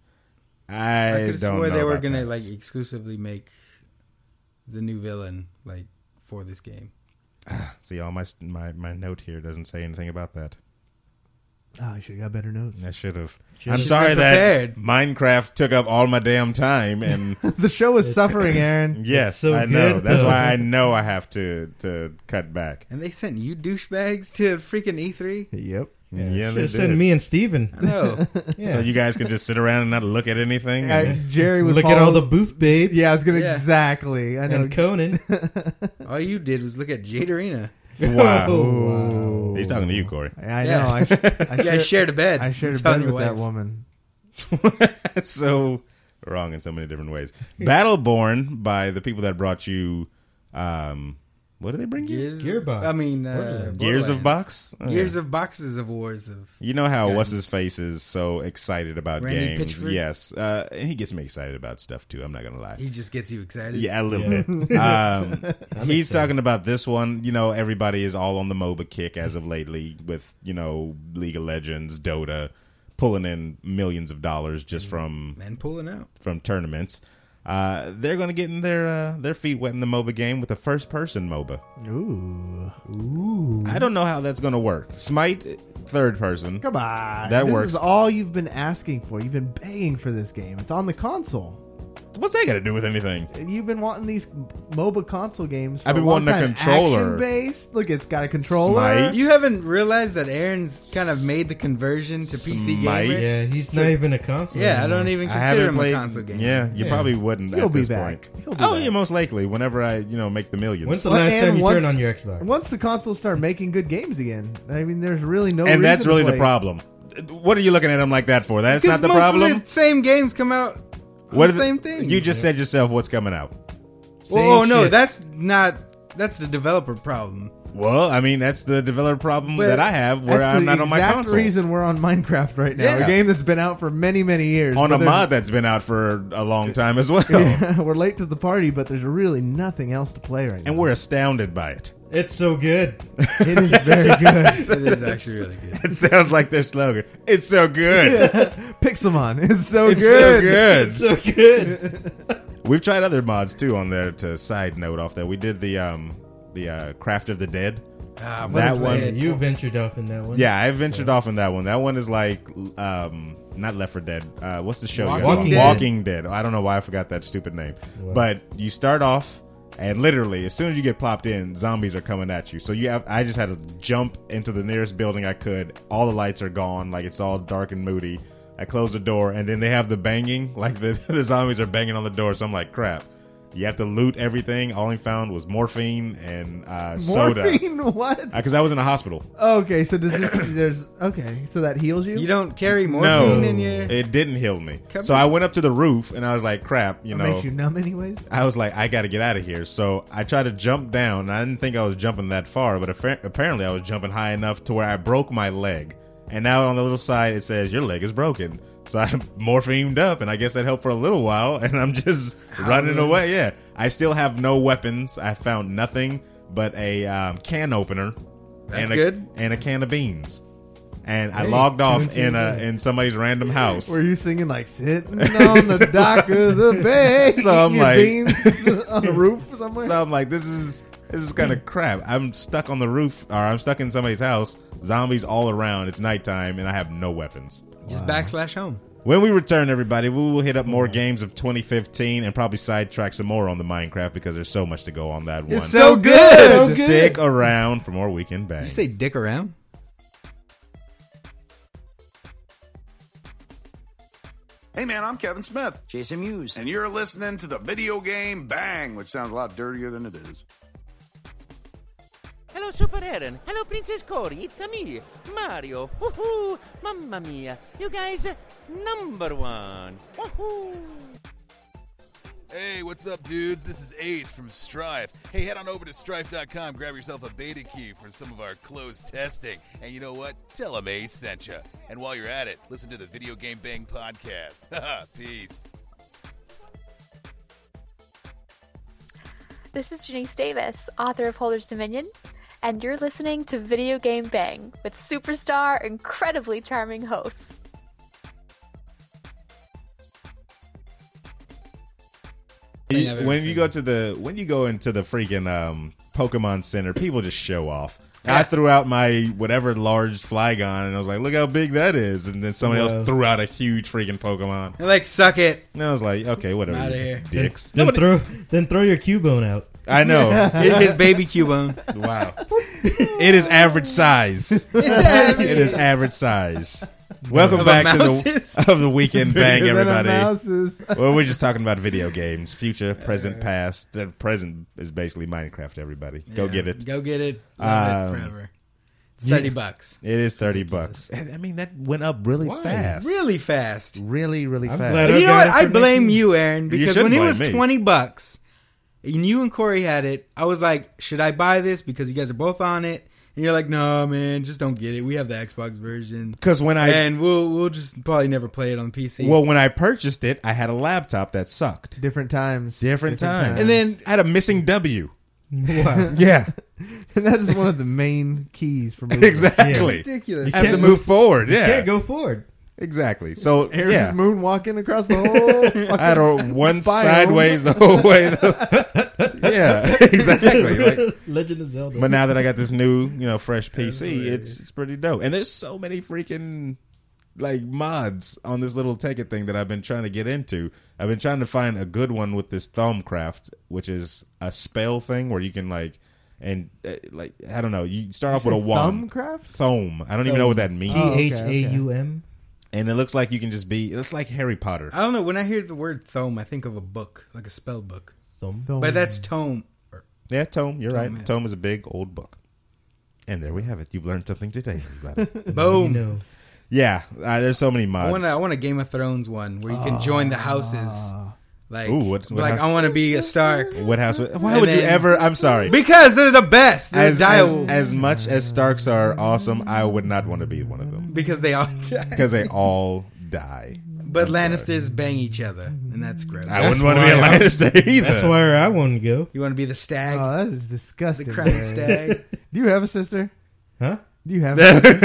I I could have don't swore know they were about going to that. like exclusively make the new villain like for this game. See, all my note here doesn't say anything about that. Oh, I should have got better notes. I should have. Should've I'm been sorry that prepared. Minecraft took up all my damn time, and The show is suffering, Aaron. yes, so I know. good, That's though. why I know I have to cut back. And they sent you douchebags to freaking E3? Yep. Yeah, Should they have sent did. me and Steven. I know. Yeah. So you guys can just sit around and not look at anything. and- Jerry would Look at follow- all the booth babes. Yeah, I was gonna Yeah. exactly. I know. And Conan. All you did was look at Jade Arena. wow. Wow. He's talking to you, Corey. I know. Yeah. I You guys shared a bed. I shared a Tell bed your with that wife. woman. That's so wrong in so many different ways. Battleborn by the people that brought you. What did they bring you? Gearbox. I mean, Gears of Borderlands. Box. Oh, Gears yeah. of Boxes of Wars of. You know how Guidance. what's his face is so excited about Randy games. Pitchford? Yes, he gets me excited about stuff too. I'm not gonna lie. He just gets you excited. Yeah, a little Yeah. bit. He's talking about this one. You know, everybody is all on the MOBA kick as of lately with, you know, League of Legends, Dota, pulling in millions of dollars just from And pulling out. tournaments. They're going to get in their feet wet in the MOBA game with a first-person MOBA. Ooh. I don't know how that's going to work. Smite, third person. Come on. That this works. is all you've been asking for. You've been begging for this game. It's on the console. What's that got to do with anything? You've been wanting these MOBA console games. For I've been a long wanting a time. controller. Action-based. Look, it's got a controller. Smite. You haven't realized that Aaron's kind of made the conversion to PC Smite. gamer? Yeah, he's not even a console. Yeah, I anymore. don't even I consider haven't him played. a console gamer. Yeah, you Yeah. probably wouldn't He'll at be this back. point. He'll be Oh, back. yeah, most likely. Whenever I, make the millions. When's the Well, last and time you once- turned on your Xbox? Once the consoles start making good games again, I mean, there's really no. And that's reason to really the play. problem. What are you looking at him like that for? That's Because not the most problem. of the same games come out on What the is same it? thing. You just said yourself what's coming out. Oh no, shit. that's not. That's the developer problem. Well, I mean, that's the developer problem But that I have where That's I'm the not on my exact console. reason we're on Minecraft right now. Yeah. A game that's been out for many, many years. On but a there's- mod that's been out for a long time as well. Yeah, we're late to the party, but there's really nothing else to play right now. And we're astounded by it. It's so good. It is very good. It is actually really good. It sounds like their slogan. It's so good. Pixelmon. It's so It's good. so good. So good. We've tried other mods too on there. To side note off that, we did the Craft of the Dead. That one. You ventured off in that one. Yeah, I ventured off in that one. That one is like not Left 4 Dead. What's the show? Walking Dead. Walking Dead. I don't know why I forgot that stupid name. Wow. But you start off, and literally, as soon as you get plopped in, zombies are coming at you. So I just had to jump into the nearest building I could. All the lights are gone, like it's all dark and moody. I close the door, and then they have the banging, like the zombies are banging on the door. So I'm like, crap. You have to loot everything. All I found was morphine and soda. Morphine? What? Because I was in a hospital. Okay, so does this? There's okay, so that heals you. You don't carry No, morphine in your. it didn't heal me. Come So on. I went up to the roof, and I was like, crap, It makes you numb anyways. I was like, I got to get out of here. So I tried to jump down, and I didn't think I was jumping that far, but apparently I was jumping high enough to where I broke my leg. And now on the little side, it says, your leg is broken. So I morphined up, and I guess that helped for a little while, and I'm just running away. Yeah. I still have no weapons. I found nothing but a can opener That's and good. and a can of beans. And I logged off in somebody's random house. Were you singing like sitting on the dock of the bay? So I'm eating your like- beans on the roof somewhere. So I'm like, this is kind of crap. I'm stuck on the roof, or I'm stuck in somebody's house. Zombies all around. It's nighttime, and I have no weapons. Just backslash home. When we return, everybody, we will hit up more games of 2015 and probably sidetrack some more on the Minecraft because there's so much to go on that one. It's so good. So Stick around for more Weekend Bang. Did you say dick around? Hey man, I'm Kevin Smith, Jason Mewes. and you're listening to the Video Game Bang, which sounds a lot dirtier than it is. Hello, Super Aaron. Hello, Princess Cory. It's me, Mario. Woohoo! Mamma mia. You guys, number one. Woohoo! Hey, what's up, dudes? This is Ace from Strife. Hey, head on over to strife.com, grab yourself a beta key for some of our closed testing. And you know what? Tell them Ace sent you. And while you're at it, listen to the Video Game Bang podcast. Peace. This is Janice Davis, author of Holders Dominion, and you're listening to Video Game Bang with superstar, incredibly charming hosts. When you go into the freaking Pokemon Center, people just show off. I threw out my whatever large Flygon, and I was like, "Look how big that is!" And then somebody else threw out a huge freaking Pokemon. They're like, suck it. And I was like, "Okay, whatever, Outta you here. dicks." Then throw your Cubone out. I know. His baby Cubone. Wow. It is average size. It is average size. Welcome Of back a to mouse's? the Weekend Bang, Bigger than a everybody. mouse's. Well, we're just talking about video games, future, present, past. The present is basically Minecraft. Everybody, go get it. Go get it. Love it forever. It's $30. It is $30. And, I mean, that went up really fast. Really fast. Really I'm fast. glad But you know got what? it I for blame next you, Aaron, because shouldn't when it was blame me. $20 and you and Corey had it, I was like, should I buy this because you guys are both on it? And you're like, no, man, just don't get it. We have the Xbox version. Because when And we'll just probably never play it on PC. when I purchased it, I had a laptop that sucked. Different times. Different times. And then I had a missing W. Wow. Yeah, And that is one of the main keys for moving. exactly. ridiculous. I have to can't move forward. You Yeah, can't go forward. exactly. So Aaron's yeah, moonwalking across the whole. I had a one biome. sideways the whole way. Yeah, exactly. Like, Legend of Zelda. but now that I got this new, fresh PC, it's pretty dope. And there's so many freaking like mods on this little Tekkit thing that I've been trying to get into. I've been trying to find a good one with this Thumbcraft, which is a spell thing where you can I don't know. You start off with a wand. Thumbcraft? Thumb. I don't even know what that means. THAUM. And it looks like you can just be. It's like Harry Potter. I don't know. When I hear the word tome, I think of a book, like a spell book. But that's tome. Yeah, Tome. You're right. yeah. Tome is a big old book. And there we have it. You've learned something today, everybody. Boom. You know. Yeah, there's so many mods. I want a Game of Thrones one where you can join the houses Like, Ooh, what like house? I want to be a Stark. What house? Why And would you then- ever? I'm sorry. Because they're the best. They're As much as Starks are awesome, I would not want to be one of them. because they all Because they all die. But Lannisters bang each other, and that's gross. I wouldn't want to be a Lannister either. That's where I want to go. You want to be the stag? Oh, that is disgusting. The crowned man. stag. Do you have a sister? Huh? Do you have a sister?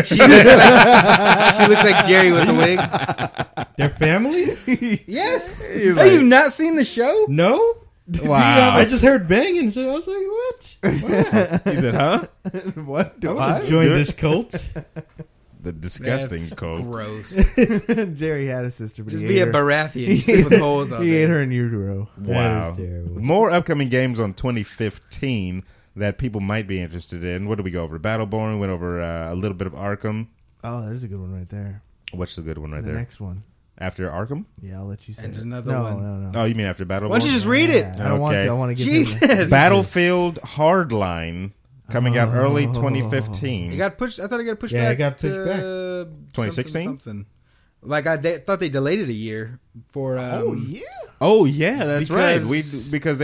She looks like Jerry with the wig. Their family? Yes. He's Have like- you not seen the show? No. Wow. I just heard banging, so I was like, "What? Wow. He said, huh? What? Do I I? would join this cult." The disgusting That's cult. gross. Jerry had a sister, but Just he be ate a her. Baratheon. You sleep with holes on He it. ate her in utero. Wow. That is terrible. More upcoming games on 2015 that people might be interested in. What did we go over? Battleborn. We went over a little bit of Arkham. Oh, there's a good one right there. What's the good one right The there? next one. After Arkham? Yeah, I'll let you say And it. another no, one. No. Oh, you mean after Battleborn? Why don't you just read it? I don't want to. I want to give Jesus. him Battlefield Hardline coming out early 2015. It got pushed. I thought it got pushed Yeah, back. it got pushed to back. 2016? Something. Like they thought they delayed it a year for. Oh yeah, that's right. Because- Because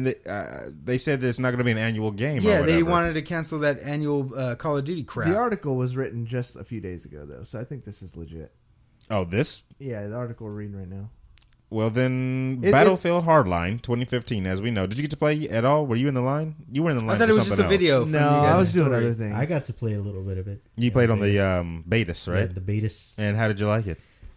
they said that it's not going to be an annual game. Yeah, or they whatever. wanted to cancel that annual Call of Duty crap. The article was written just a few days ago, though, so I think this is legit. Oh, this? Yeah, the article we're reading right now. Well, then It- Battlefield Hardline 2015, as we know. Did you get to play at all? Were you in the line? You were in the line. I thought for it was just something a video. else. from No, you guys' I was doing story. other things. I got to play a little bit of it. You played on the betas, right? Yeah, the betas. And how did you like it?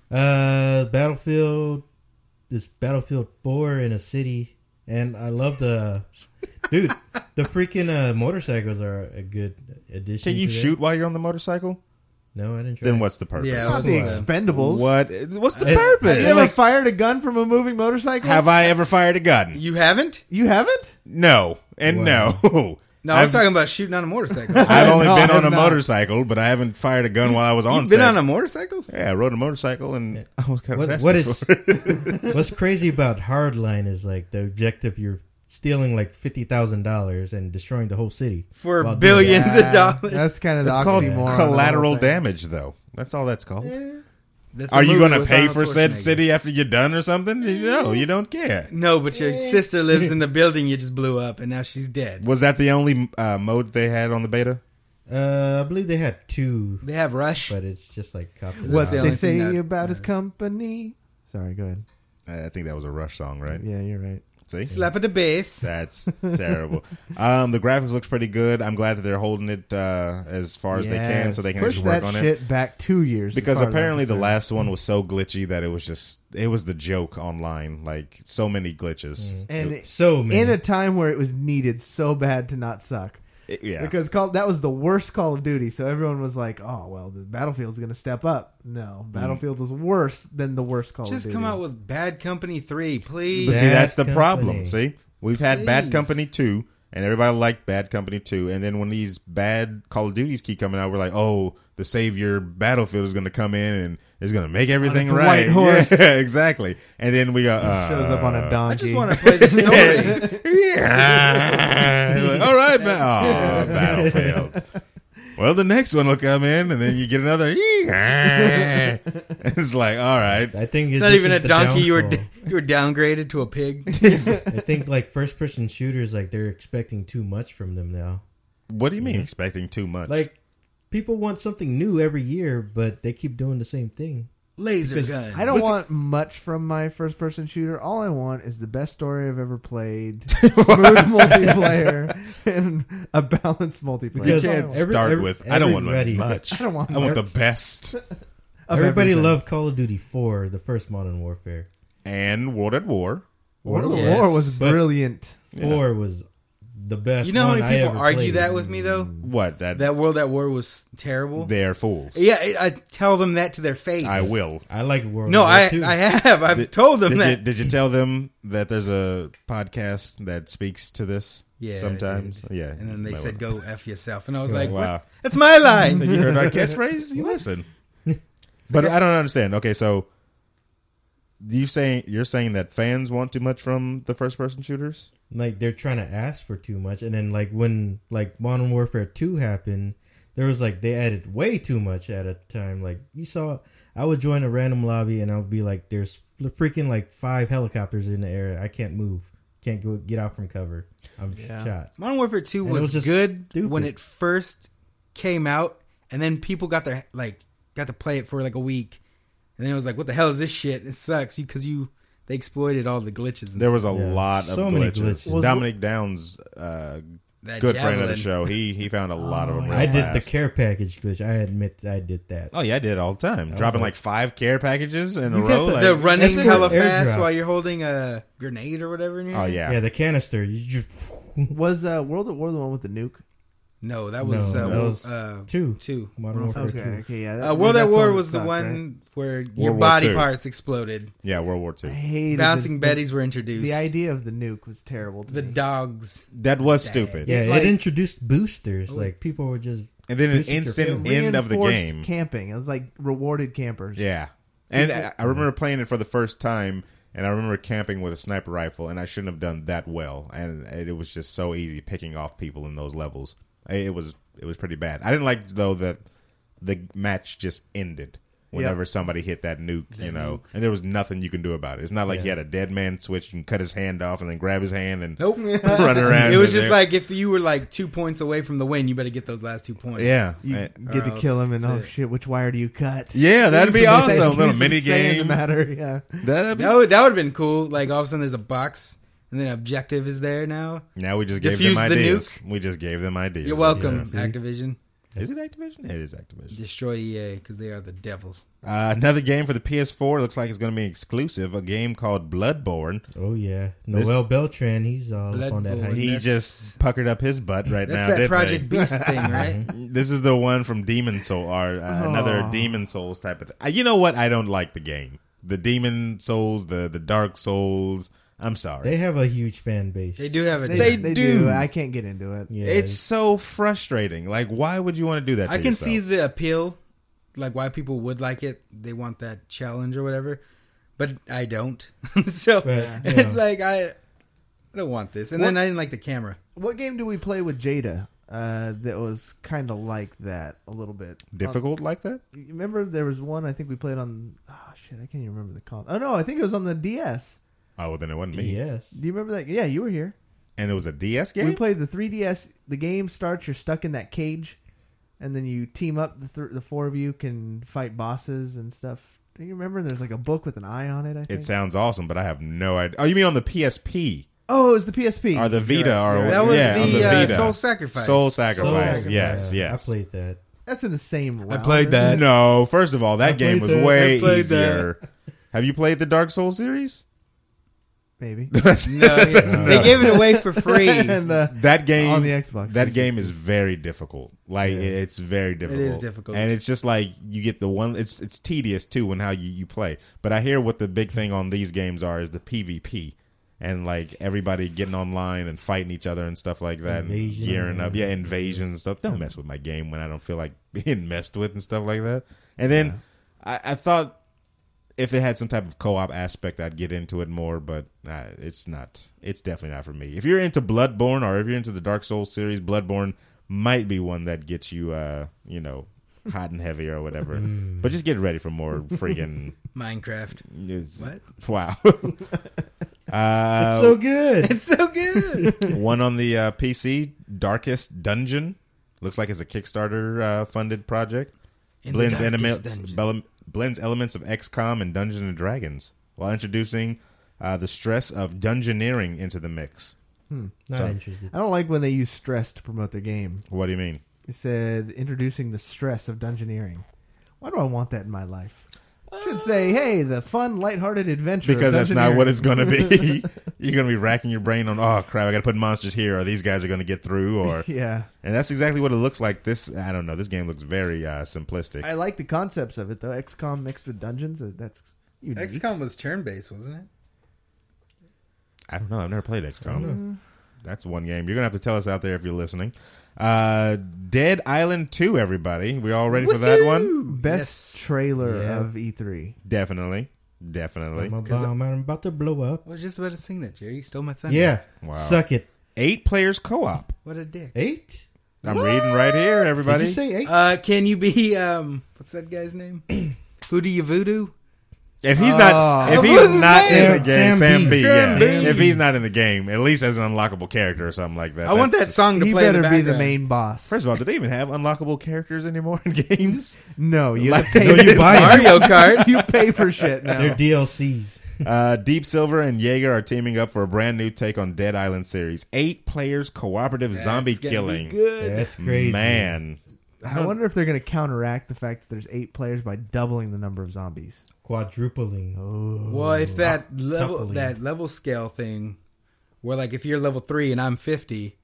Battlefield. This Battlefield 4 in a city, and I love the dude. The freaking motorcycles are a good addition. Can you to that. shoot while you're on the motorcycle? No, I didn't try. Then what's the purpose? Yeah, Not the Expendables. What's the It- purpose? You ever fired a gun from a moving motorcycle? Have I ever fired a gun? You haven't? You haven't? No, and Wow. no. No, I was talking about shooting on a motorcycle. I've only No, been I on a have not. motorcycle, but I haven't fired a gun while I was on You've set. been on a motorcycle? Yeah, I rode a motorcycle, and I was kind of What is what's crazy about Hardline is like the objective. You're stealing like $50,000 and destroying the whole city For while doing billions that. of dollars. That's kind of the It's called oxymoron. of the collateral whole thing. damage, though. That's all that's called. That's a Are you movie going to with pay Arnold for said Schwarzenegger. city after you're done or something? No, you don't care. No, but your sister lives in the building you just blew up, and now she's dead. Was that the only mode they had on the beta? I believe they had 2, They have Rush. but it's just like copies. What What the they only say thing that about his company. Sorry, go ahead. I think that was a Rush song, right? Yeah, you're right. See? Slap at the bass. That's terrible. The graphics looks pretty good. I'm glad that they're holding it as far as they can, so they can push actually work that on shit it. back 2 years. Because as far as I'm apparently the concerned. last one was so glitchy that it was the joke online. Like so many glitches. and so many. in a time where it was needed so bad to not suck. Yeah. Because that was the worst Call of Duty, so everyone was like, "Oh well, the Battlefield's going to step up." No, Battlefield was worse than the worst Call of Just Duty. come out with Bad Company 3, please. But see, that's the Bad problem. Company. See, we've had Bad Please. Company 2, and everybody liked Bad Company 2. And then when these bad Call of Duties keep coming out, we're like, oh, the savior Battlefield is going to come in and is going to make everything its right. white horse. Yeah, exactly. And then we go, shows up on a I donkey. just want to play the story. yeah. Like, all right, Battlefield. Well, the next one will come in, and then you get another. It's like, all right. I think It's not even a donkey. You were downgraded to a pig. I think like first person shooters, like they're expecting too much from them now. What do you mean expecting too much? Like people want something new every year, but they keep doing the same thing. Laser Because gun. I don't want much from my first person shooter. All I want is the best story I've ever played, smooth multiplayer, and a balanced multiplayer. you Because can't start with, I don't want everybody- much. I don't want I want the much. best. Of Everybody everything. loved Call of Duty 4, the first Modern Warfare. And World at War. World of Yes. War was But- brilliant. 4 was the best. You know how one many I people ever argue played. that with me, though? What? That World at War was terrible? they're fools. Yeah, I tell them that to their face. I will. I like World No, War I 2. have. I've told them Did you, that. did you tell them that there's a podcast that speaks to this? Yeah, I sometimes. did. Yeah. And then they Might said, wanna- "Go F yourself." And I was You're like, like, wow. "What? That's my line." So you heard our catchphrase? You listen. But I don't understand. Okay, so you're saying that fans want too much from the first person shooters? Like they're trying to ask for too much, and then like when like Modern Warfare 2 happened, there was like they added way too much at a time. Like you saw, I would join a random lobby and I would be like, "There's freaking like 5 helicopters in the air. I can't move. Can't get out from cover. I'm shot." Modern Warfare 2 And it was just good stupid. when it first came out, and then people got to play it for like a week, and then it was like, "What the hell is this shit? It sucks," because they exploited all the glitches. And There was a stuff. lot of So many glitches. glitches. Dominic Downs, That good friend of the javelin. show, he found a lot of them. Real I did the fast. care package glitch. I admit I did that. Oh yeah, I did it all the time. was Dropping like- like 5 care packages in a You row. got like, The running Escort hella airdrop. fast while you're holding a grenade or whatever in your oh hand? yeah. Yeah, the canister. You just Was World at War the one with the nuke? No, that was, that was 2. 2. Modern Warfare 2. Okay, yeah. World at that's War one was the sucked, one right? where your War body II. parts exploded. Yeah, World War I II. hated Bouncing the, Bettys were introduced. The idea of the nuke was terrible. To The me. dogs. That was stupid. Yeah, Like- it introduced boosters. Like people were just And then an boosting your instant field. end of the Reinforced game. camping. It was like rewarded campers. Yeah. And I remember playing it for the first time, and I remember camping with a sniper rifle, and I shouldn't have done that well. And it was just so easy picking off people in those levels. It was pretty bad. I didn't like, though, that the match just ended whenever somebody hit that nuke, you know. And there was nothing you can do about it. It's not like he had a dead man switch and cut his hand off and then grab his hand and Nope. run around. It was with just it. like if you were like 2 points away from the win, you better get those last 2 points. Yeah. You Or get to kill him, and that's oh it. shit, which wire do you cut? Yeah, that'd be Give me some awesome. say- A little give me mini some say in game. the matter. Yeah. That'd be- That would have been cool. Like all of a sudden there's a box and then objective is there now. Now we just gave Defuse them the ideas. nuke. We just gave them ideas. You're welcome, Yeah, see? Activision. Is it Activision? It is Activision. Destroy EA because they are the devil. Another game for the PS4. Looks like it's going to be exclusive. A game called Bloodborne. Oh yeah, Noel Beltran. He's all up on that Bloodborne. hype. He That's- just puckered up his butt right That's now. that didn't Project they? Beast thing, right? This is the one from Demon Soul, or another Demon Souls type of thing. You know what? I don't like the game. The Demon Souls, the Dark Souls. I'm sorry. They have a huge fan base. They do have a They They do. do. I can't get into it. Yeah, It's so frustrating. Like, why would you want to do that to I can yourself? see the appeal, like why people would like it. They want that challenge or whatever, but I don't. So But, it's yeah. like I don't want this. And then I didn't like the camera. What game do we play with Jada that was kind of like that a little bit? difficult like that. You remember there was one I think we played on. Oh shit, I can't even remember the call. Oh no, I think it was on the DS. Oh, well, then it wasn't me. Yes. Do you remember that? Yeah, you were here. And it was a DS We game. played the 3DS. The game starts. You're stuck in that cage, and then you team up. The 4 of you can fight bosses and stuff. Do you remember? There's like a book with an eye on it. I think. It sounds awesome, but I have no idea. Oh, you mean on the PSP Oh, it was the PSP. or the Vita or That was yeah, on the, the Vita. Soul Sacrifice. Soul Sacrifice. Soul Yes, Sacrifice. yes. I played that. That's in the same realm. played that. No, first of all, that game was played that. way I played easier. Have you played the Dark Souls series? Maybe. No, they gave it away for free. and, That game on the Xbox. That game is very difficult. Like it's very difficult. is difficult. and it's just like you get the one. It's tedious too in how you play. But I hear what the big thing on these games is the PvP. And like everybody getting online and fighting each other and stuff like that, Invasions. and gearing up, invasions and stuff. Don't mess with my game when I don't feel like being messed with and stuff like that. And then I thought if it had some type of co-op aspect, I'd get into it more. But it's not. It's definitely not for me. If you're into Bloodborne or if you're into the Dark Souls series, Bloodborne might be one that gets you, hot and heavy or whatever. But just get ready for more freaking Minecraft. What? Wow. It's so good. It's so good. One on the PC, Darkest Dungeon. Looks like it's a Kickstarter funded project. Blends elements of XCOM and Dungeons and Dragons while introducing the stress of dungeoneering into the mix. Not interested. I don't like when they use stress to promote their game. What do you mean? It said introducing the stress of dungeoneering. Why do I want that in my life? It should say, hey, the fun, lighthearted adventure. of Because that's not dungeoneering. what it's going to be. You're going to be racking your brain on, oh, crap, I got to put monsters here, or these guys are going to get through, or... Yeah. And that's exactly what it looks like. I don't know, this game looks very simplistic. I like the concepts of it, though. XCOM mixed with dungeons, that's unique. XCOM was turn-based, wasn't it? I don't know, I've never played XCOM. That's one game. You're going to have to tell us out there if you're listening. Dead Island 2, everybody. We all ready for that one? Best trailer of E3. Definitely. I'm about to blow up. I was just about to sing that, Jerry. You stole my thunder. Yeah. Wow. Suck it. 8 players co-op. What a dick. 8? I'm reading right here, everybody. Did you say 8? Can you be, what's that guy's name? Foodie Voodoo. If he's not in the game, Sam B. Sam B. If he's not in the game, at least as an unlockable character or something like that. I want that song to He play in the better be the background. main boss. First of all, do they even have unlockable characters anymore in games? No, you Like- pay. No, you buy it. Mario Kart. You pay for shit now. They're DLCs. Deep Silver and Jaeger are teaming up for a brand new take on Dead Island series. 8 players cooperative zombie gonna be killing. good. That's crazy. Man. I wonder if they're going to counteract the fact that there's 8 players by doubling the number of zombies. Quadrupling. Well, if that Tuppling. level scale thing, where like if you're level 3 and I'm 50,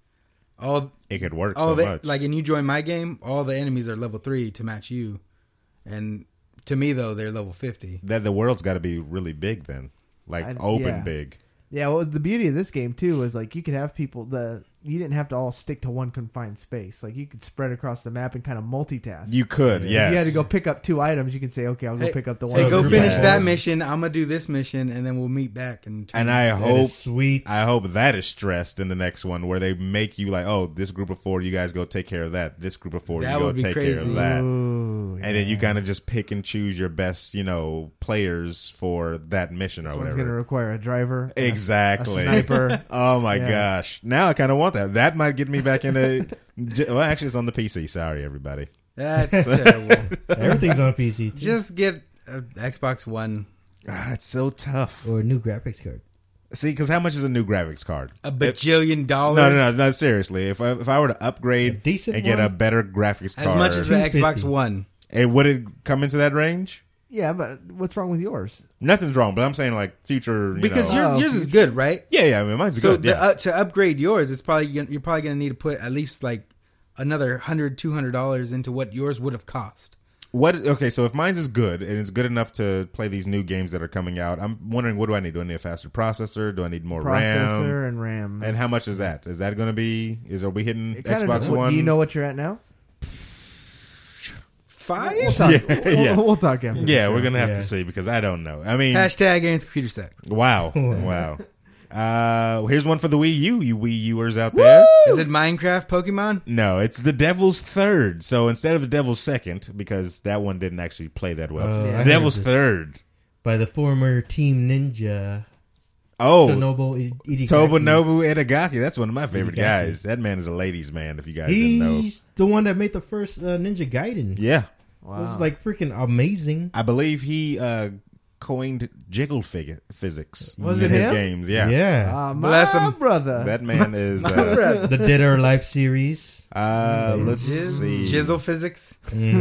It could work all so the, much. like, and you join my game, all the enemies are level 3 to match you, and to me though they're level 50. That the world's got to be really big then. Like open big. Yeah, well, the beauty of this game too is like you could have people you didn't have to all stick to one confined space. Like you could spread across the map and kind of multitask. You could, If yes. you had to go pick up 2 items, you can say, okay, I'll go pick up the one. Hey, go other finish one. that mission. I'm gonna do this mission, and then we'll meet back. And I hope sweet. I hope that is stressed in the next one where they make you like, oh, this group of 4, you guys go take care of that. This group of 4, That you go would be take care crazy. of that. Ooh, And then you kind of just pick and choose your best, players for that mission or This one's whatever. going to require a driver, Exactly. a sniper. Oh my Yeah. gosh! Now I kind of want that. That might get me back into. Well, actually, it's on the PC. Sorry, everybody. That's terrible. Everything's on PC. Too. Just get a Xbox One. It's so tough. Or a new graphics card. See, because how much is a new graphics card? A bajillion dollars. No. Seriously, if I were to upgrade and get a better graphics card, as much as the Xbox One, would it come into that range? Yeah, but what's wrong with yours? Nothing's wrong, but I'm saying like future. Because yours is good, right? Yeah. I mean, mine's So good. Yeah. to upgrade yours, you're probably going to need to put at least like another $100, $200 into what yours would have cost. Okay, so if mine's is good and it's good enough to play these new games that are coming out, I'm wondering, what do I need? Do I need a faster processor? Do I need more Processor and RAM. And how much is that? Is that going to be? Are we hitting Xbox One? Do you know what you're at now? 5? We'll talk, we'll talk after. Yeah, we're gonna have to see because I don't know. I mean, hashtag Aaron's computer sex. Wow. Here's one for the Wii U, you Wii Uers out there. Is it Minecraft Pokemon? No, it's the Devil's Third. So instead of the Devil's Second, because that one didn't actually play that well, the Devil's Third by the former Team Ninja. Oh, Tomonobu Itagaki. That's one of my favorite guys. That man is a ladies' man. If you guys didn't know, he's the one that made the first Ninja Gaiden. Yeah, it was like freaking amazing. I believe he coined jiggle physics Was in it his him? games. Yeah, Yeah. Bless him, brother. That man is the Dead or Alive series. Let's see. Jizzle physics.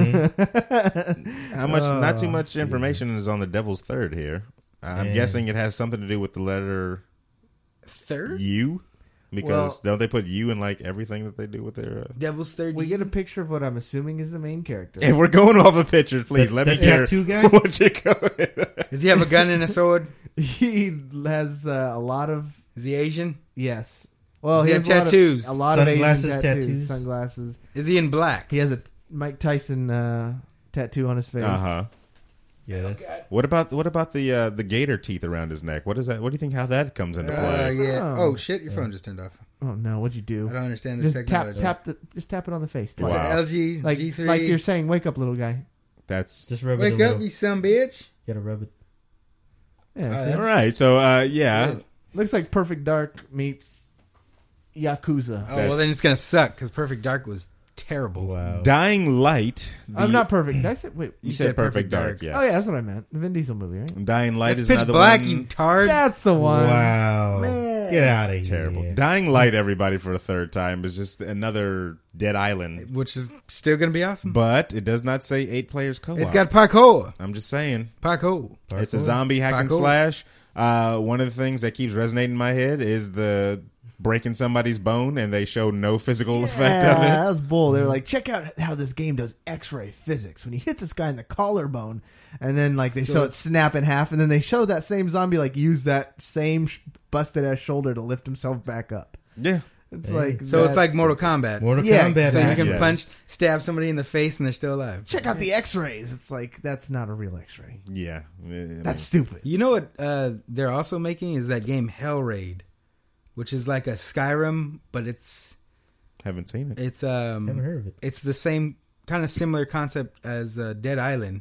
How much? Not too much information is on the Devil's Third here. I'm guessing it has something to do with the letter Third U, because don't they put U in like everything that they do with their Devil's Third? We get a picture of what I'm assuming is the main character. If we're going off of pictures, please let me hear tattoo guy. what you going. Does he have a gun and a sword? He has a lot of. Is he Asian? Yes. Well, Does he has have tattoos? A lot of Asian Sunglasses, tattoos. Sunglasses. Is he in black? He has a Mike Tyson tattoo on his face. Yeah. What about the gator teeth around his neck? What is that? What do you think? How that comes into play? Yeah. Oh shit! Your phone just turned off. Oh no! What'd you do? I don't understand this Just technology. just tap it on the face. It's an LG like G3. like you're saying, wake up, little guy. That's just rub Wake it up, you son bitch! Gotta rub it. Yeah. All right. So yeah, looks like Perfect Dark meets Yakuza. Oh well, then it's gonna suck because Perfect Dark was terrible. Wow. Dying Light. I'm not perfect. Did I say wait? You said Perfect Dark. Yes. Oh yeah, that's what I meant. The Vin Diesel movie, right? Dying Light That's is Pitch another Black, one. you tard. That's the one. Wow. Man. Get out of here. Terrible. Dying Light, everybody, for a third time is just another Dead Island, Which is still gonna be awesome. but it does not say 8 players co-op. It's got parkour. I'm just saying. Parkour. It's a zombie hack and Parkour. slash. One of the things that keeps resonating in my head is the breaking somebody's bone, and they show no physical effect of Yeah, it. that was bull. They were like, check out how this game does X-ray physics. When you hit this guy in the collarbone, and then like they show it snap in half, and then they show that same zombie like use that same busted ass shoulder to lift himself back up. Yeah. It's like So it's like Mortal Kombat. Mortal Yeah, Kombat. So you can Yes. punch, stab somebody in the face, and they're still alive. check out the X-rays. It's like that's not a real X-ray. Yeah. That's stupid. You know what they're also making is that game Hellraid, which is like a Skyrim, but it's Haven't seen it. it's Haven't heard of it. It's the same kind of similar concept as Dead Island,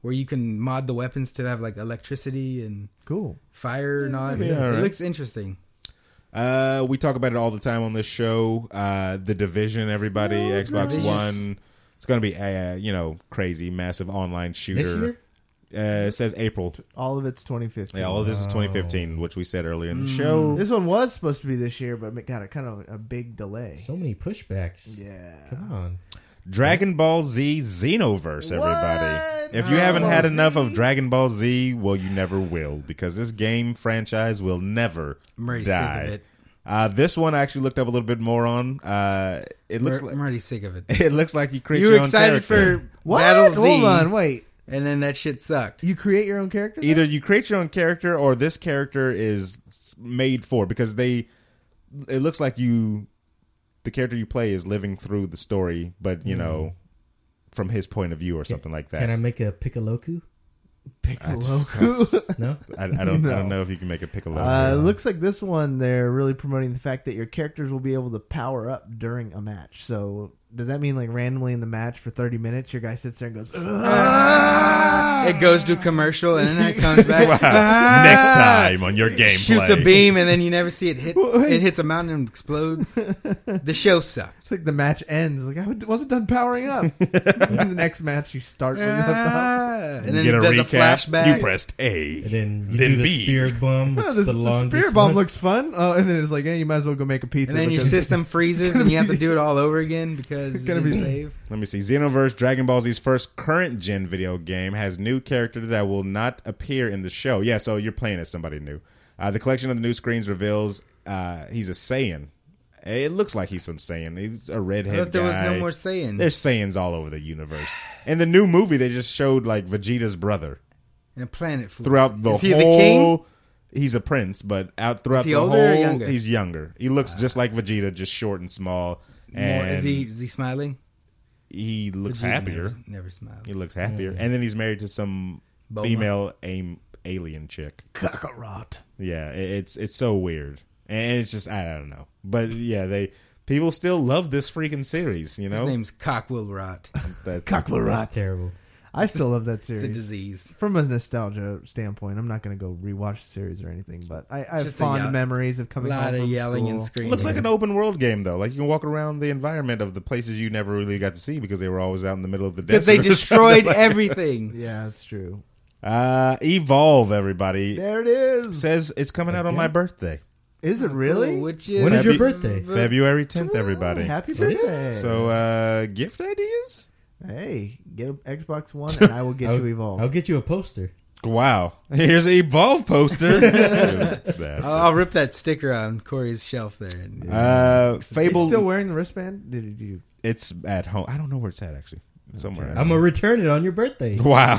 where you can mod the weapons to have like electricity and cool fire and all that Yeah, stuff. alright. It looks interesting. We talk about it all the time on this show. The Division, everybody, Xbox Division. One. It's going to be a crazy, massive online shooter. This year? It says April. all of it's 2015. Yeah, all of this is 2015, which we said earlier in the show. This one was supposed to be this year, but it got a big delay. So many pushbacks. Yeah. Come on. Dragon Ball Z Xenoverse, everybody. If you haven't had enough of Dragon Ball Z, well, you never will, because this game franchise will never I'm already die. sick of it. This one I actually looked up a little bit more on. It looks I'm already sick of it. it looks like you create You your were own excited character. for What? Battle Z. Hold on, wait. And then that shit sucked. You create your own character? Either you create your own character or this character is made for, because it looks like the character you play is living through the story, but from his point of view or something like that. Can I make a Piccoloku? Piccoloku? No? I don't know if you can make a Piccolo. It looks like this one they're really promoting the fact that your characters will be able to power up during a match. So does that mean like randomly in the match for 30 minutes your guy sits there and goes It goes to commercial and then it comes back. Next time on your gameplay. Shoots a beam and then you never see it hit. It hits a mountain and explodes. The show sucked. It's like the match ends. Like I wasn't done powering up. In the next match you start where you left off. And then Get it a does a recap. flashback. You pressed A. And then you Then do the B. spirit bomb. Oh, It's the the longest spirit bomb one. looks fun. Oh, and then it's like, hey, you might as well go make a pizza. And then your because- system freezes and you have to do it all over again because It's you gonna didn't be- save. Let me see. Xenoverse, Dragon Ball Z's first current gen video game, has new characters that will not appear in the show. Yeah, so you're playing as somebody new. The collection of the new screens reveals he's a Saiyan. It looks like he's some Saiyan. He's a redhead I thought there was guy. no more Saiyan. There's Saiyans all over the universe. In the new movie, they just showed like Vegeta's brother. And a planet food. Throughout the Is he whole, the king? He's a prince, but out throughout Is he the older or whole, younger? he's younger. He looks just like Vegeta, just short and small. And Is he smiling? he looks Vegeta happier. Never smiles. He looks happier. And then he's married to some Bulma. female alien chick. Kakarot. Yeah, it's so weird. And it's just, I don't know. But yeah, people still love this freaking series, you know? His name's Cockwheel Rot. That's That's terrible. I still love that It's series. a disease. From a nostalgia standpoint, I'm not going to go rewatch the series or anything, but I have Just a fond memories of coming lot home of from yelling school. and screaming. Looks like an open world game, though. Like, you can walk around the environment of the places you never really got to see because they were always out in the middle of the desert. Because they or destroyed something like- everything. Yeah, that's true. Evolve, everybody. There it is. Says it's coming out on my birthday. Is it really? Which is When is your birthday? February 10th, everybody. Happy birthday. So, gift ideas? Hey, get an Xbox One and I will get you Evolve. I'll get you a poster. Wow. Here's an Evolve poster. Bastard. I'll rip that sticker on Corey's shelf there. And, Are Fable. you still wearing the wristband? Did you? It's at home. I don't know where it's at, actually. Somewhere. I'm going to return it on your birthday. Wow.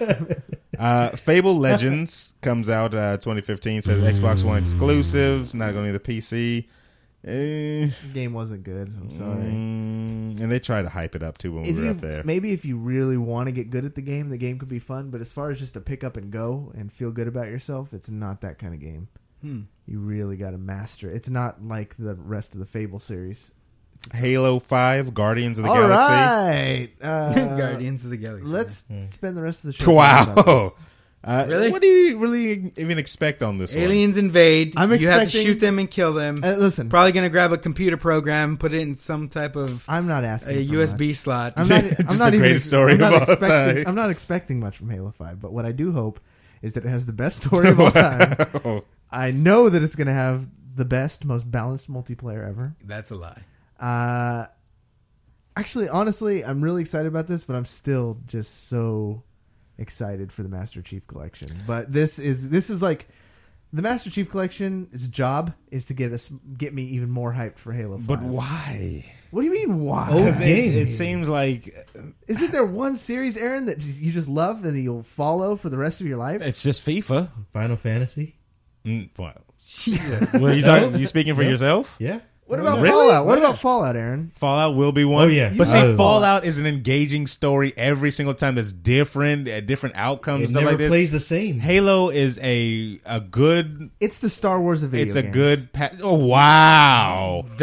Fable Legends comes out 2015. Says Xbox One exclusive. Not going to need a PC. The game wasn't good. I'm sorry. And they try to hype it up too when we were up there. Maybe if you really want to get good at the game could be fun. But as far as just to pick up and go and feel good about yourself, it's not that kind of game. You really got to master it. It's not like the rest of the Fable series. Halo 5, Guardians of the All Galaxy. right. Guardians of the Galaxy. Let's spend the rest of the show. Wow. Really? What do you really even expect on this Aliens invade. I'm You have to expecting- shoot them and kill them. Listen, Probably going to grab a computer program, put it in some type of I'm not a asking for USB much. slot. I'm not. Just I'm not the even. greatest story I'm not of all expecting. time. I'm not expecting much from Halo 5, but what I do hope is that it has the best story of all time. Wow. I know that it's going to have the best, most balanced multiplayer ever. That's a lie. Actually, honestly, I'm really excited about this, but I'm still just so excited for the Master Chief Collection. But this is like the Master Chief Collection's job is to get me even more hyped for Halo 5. But why? What do you mean why? It seems like Isn't there one series, Aaron, that you just love and that you'll follow for the rest of your life? it's just FIFA. Final Fantasy? Wow. Jesus. Well, you speaking for yourself? Yeah. What about Really? Fallout? What about Fallout, Aaron? Fallout will be one. Oh, yeah. But see, Oh. Fallout is an engaging story every single time that's different, different outcomes It and stuff never like this. plays the same. Halo is a good. It's the Star Wars of video It's a games. good. Oh wow! That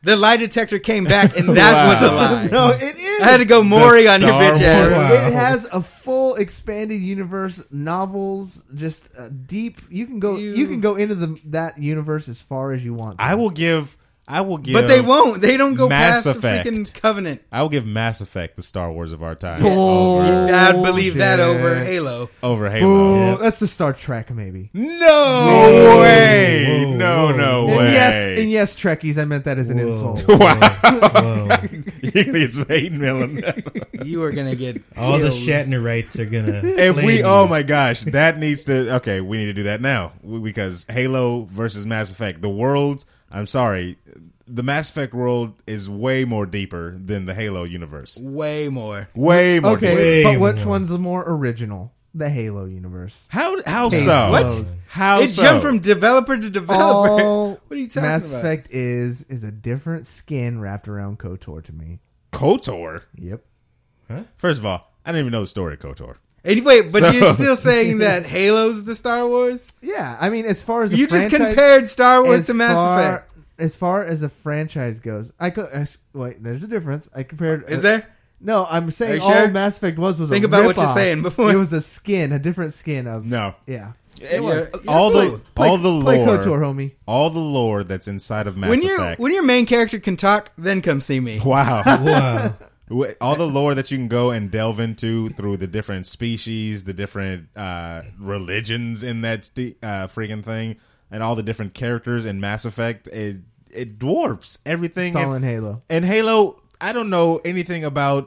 The lie detector came back, and that was a lie. No, it is. I had to go Maury on your bitch ass. Wow. It has a full expanded universe, novels, just deep. You can go into that universe as far as you want to. I will give. But they won't. They don't go Mass past Effect. the freaking Covenant. I will give Mass Effect the Star Wars of our time. I'd believe that over Halo. Over Halo. Oh, that's the Star Trek, maybe. No way. Whoa, no whoa. way. And yes, Trekkies, I meant that as an insult. Wow. It's Hayden Millen. You are gonna get All the killed. Shatnerites are gonna. If blame we, you. oh my gosh, that needs to. Okay, we need to do that now because Halo versus Mass Effect. The worlds. I'm sorry, the Mass Effect world is way more deeper than the Halo universe. Way more. Way more. Okay, deeper. but which one's the more original? The Halo universe. How Case so? closed. How It so? jumped from developer to developer. All What are you talking Mass about? Effect is a different skin wrapped around KOTOR to me. KOTOR. Yep. First of all, I didn't even know the story of KOTOR. Anyway, but So- you're still saying that Halo's the Star Wars? Yeah, I mean, as far as You a just franchise, compared Star Wars as to Mass far- Effect. As far as a franchise goes, wait. There's a difference. I compared. Is there? No, I'm Are saying you all sure? Mass Effect was Think a about what you're rip-off. saying before. It was a skin, a different skin of No. Yeah, It was. all You're a the fool. all the lore, play KOTOR, homie. all the lore that's inside of Mass When Effect. your main character can talk, then come see me. Wow. Wow. All the lore that you can go and delve into through the different species, the different religions in that freaking thing, and all the different characters in Mass Effect, it dwarfs everything. It's all in Halo. And Halo, I don't know anything about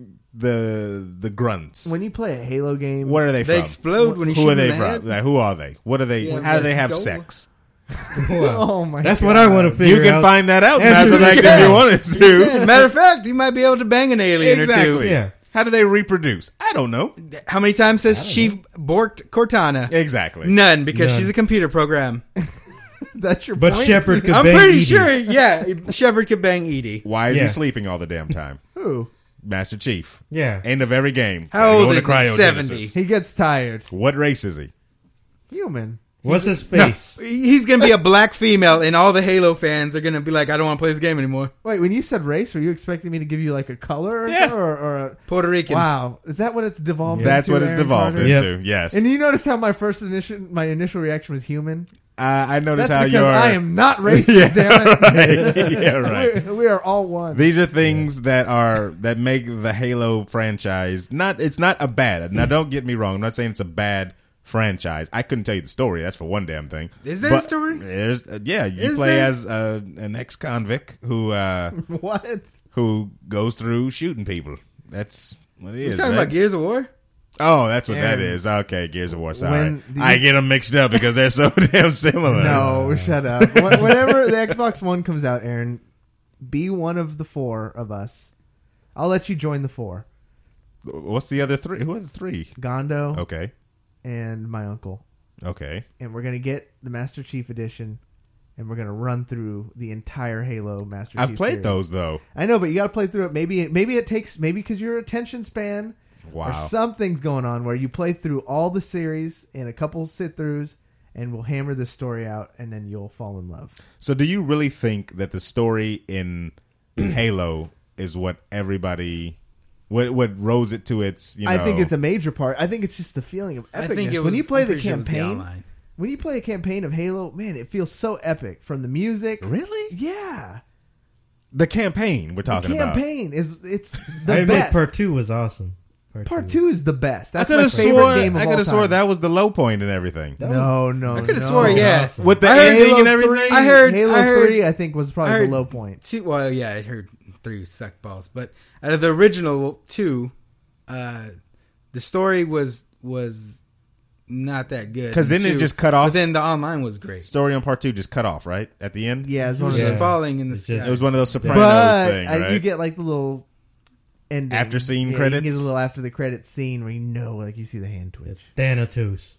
the grunts. When you play a Halo game, What are they They from? explode when you Who shoot are they them in the from? head. Like, who are they? What are they? Yeah, how do they have let's go. sex? oh my, That's God. what I want to figure You can out. find that out in Answer Mass Effect the if you question. wanted to. Yeah, matter of fact, you might be able to bang an alien or Exactly. two. Yeah. How do they reproduce? I don't know. How many times has Chief borked Cortana? Exactly. None, because None. she's a computer program. That's your But point. Shepard could I'm bang pretty Edie. sure, yeah, Shepard could bang Edie. Why is Yeah. he sleeping all the damn time? Who? Master Chief. Yeah. End of every game. How old Going is to he? cryogenesis. 70. He gets tired. What race is he? Human. What's his face? He's going to be a black female, and all the Halo fans are going to be like, I don't want to play this game anymore. Wait, when you said race, were you expecting me to give you like a color or, Yeah. or a Puerto Rican. wow? Is that what it's devolved That's into? what it's Aaron devolved Carter? Yep. into. Yes. And you notice how my initial reaction was human? I noticed That's how because you're. I am not racist, Yeah, damn it. right. Yeah, right. We are all one. These are things that make the Halo franchise it's not a bad. Now, don't get me wrong. I'm not saying it's a bad franchise. I couldn't tell you the story. That's for one damn thing. Is there a story? There's, yeah, you Is play there? as an ex-convict who What? who goes through shooting people. That's what it You is. talking right? about Gears of War? Oh, that's what that Aaron. is. Okay, Gears of War. Sorry, When the- I get them mixed up because they're so damn similar. No, shut up. Whenever the Xbox One comes out, Aaron, be one of the four of us. I'll let you join the four. What's the other three? Who are the three? Gondo Okay, and my uncle. okay. And we're going to get the Master Chief Edition, and we're going to run through the entire Halo Master Chief I've played series. those though. I know, but you got to play through it. Maybe it takes, because your attention span Wow. or something's going on where you play through all the series in a couple sit-throughs, and we'll hammer this story out, and then you'll fall in love. So, do you really think that the story in Halo is what everybody, what rose it to its? I think it's a major part. I think it's just the feeling of epicness. I think it was, when you play I'm the pretty sure it was the campaign, online. when you play a campaign of Halo, man, it feels so epic. From the music, Really? yeah. The campaign we're talking The about. campaign it's I the admit best. part 2 was awesome. Part 2 is the best. I That's could my have favorite swore. game of I all could have swore time. that was the low point and everything. No. I could have no. swore, yeah. Awesome. With the I heard ending and Halo everything. 3, I heard- Halo I heard- 3, I think, was probably I heard- the low point. Well, yeah, I heard 3 sucked balls. But out of the original 2, the story was not that good. 'Cause then it 2, just cut off. But then the online was great. Story on part 2 just cut off right at the end. Yeah, it's It one was of just those. falling in the It's sky. just- It was one of those Sopranos But thing, right? you get like the little ending. After scene You credits? get a little after the credits scene where like you see the hand twitch. Thanatos.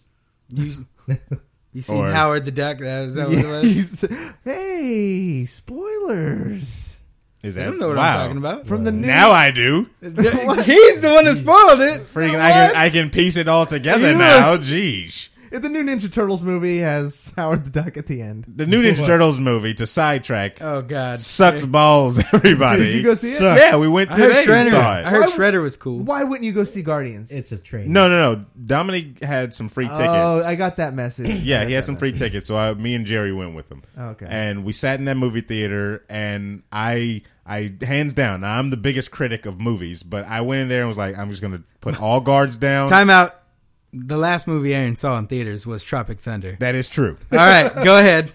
You seen Or- Howard the Duck? Is that what it Yeah, was? you s- hey, spoilers Is I that don't know what wow. I'm talking about. from the new. Now I do. He's the one that spoiled it. Freaking, What? I can piece it all together You now. Jeez. If the new Ninja Turtles movie has Howard the Duck at the end. The new Ninja Turtles movie, to sidetrack, Oh God, sucks balls, everybody. Did you go see it? Sucks. Yeah, we went I heard today and saw Shredder. it. I heard Shredder was cool. Why wouldn't you go see Guardians? It's a train. No. Dominic had some free tickets. Oh, I got that message. Yeah, I he got had some that free message. tickets, so me and Jerry went with him. Okay. And we sat in that movie theater, and I hands down, now, I'm the biggest critic of movies, but I went in there and was like, I'm just going to put all guards down. Time out. The last movie Aaron saw in theaters was Tropic Thunder. That is true. All right, go ahead.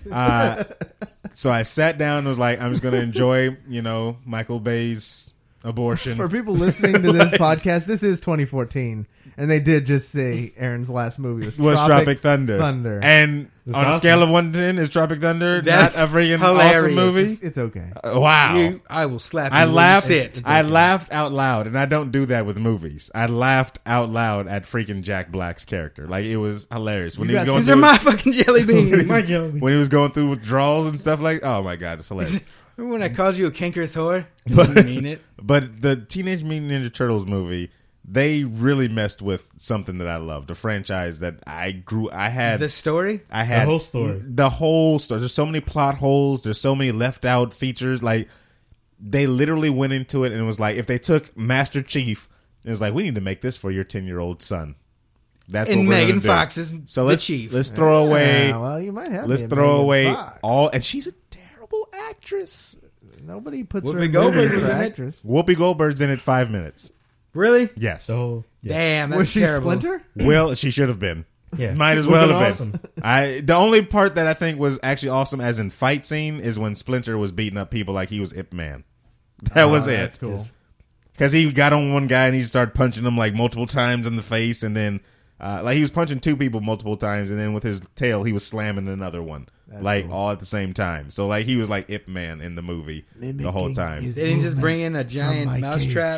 So I sat down and was like, I'm just going to enjoy, Michael Bay's abortion. For people listening to this podcast, this is 2014, and they did just say Aaron's last movie was Tropic Thunder. And It's on a awesome. scale of 1 to 10, is Tropic Thunder That's not a freaking hilarious. awesome movie? It's okay. Wow. I will slap you. I when you laughed. sit. I laughed out loud, and I don't do that with movies. I laughed out loud at freaking Jack Black's character. Like, it was hilarious when he was going These are through. my fucking jelly beans. My Joey. When he was going through withdrawals and stuff like, oh my god, it's hilarious. Remember when I called you a cankerous whore? You didn't mean it. But the Teenage Mutant Ninja Turtles movie, they really messed with something that I loved, a franchise that I had The story? I had The whole story. The whole story. There's so many plot holes. There's so many left out features. Like, they literally went into it and it was like, if they took Master Chief, it was like, we need to make this for your 10-year-old son. That's And what we're Megan gonna do. Fox is so the let's, chief. Let's throw away. Yeah, well, you might have. Let's me a throw Megan away Fox. all. And she's a terrible actress. Nobody puts Whoopi her in Goldberg movies was for in it. actress. Whoopi Goldberg's in it 5 minutes. Really? Yes. So, yeah. Damn, that's Was she terrible. Splinter? Well, she should have been. Yeah. Might as Would've well have been been. The only part that I think was actually awesome as in fight scene is when Splinter was beating up people like he was Ip Man. That was it. That's cool. Because he got on one guy and he started punching him like multiple times in the face, and then like he was punching two people multiple times, and then with his tail he was slamming another one. Like all at the same time. So like he was like Ip Man in the movie the whole time. his They didn't just bring in a movements giant from my mousetrap,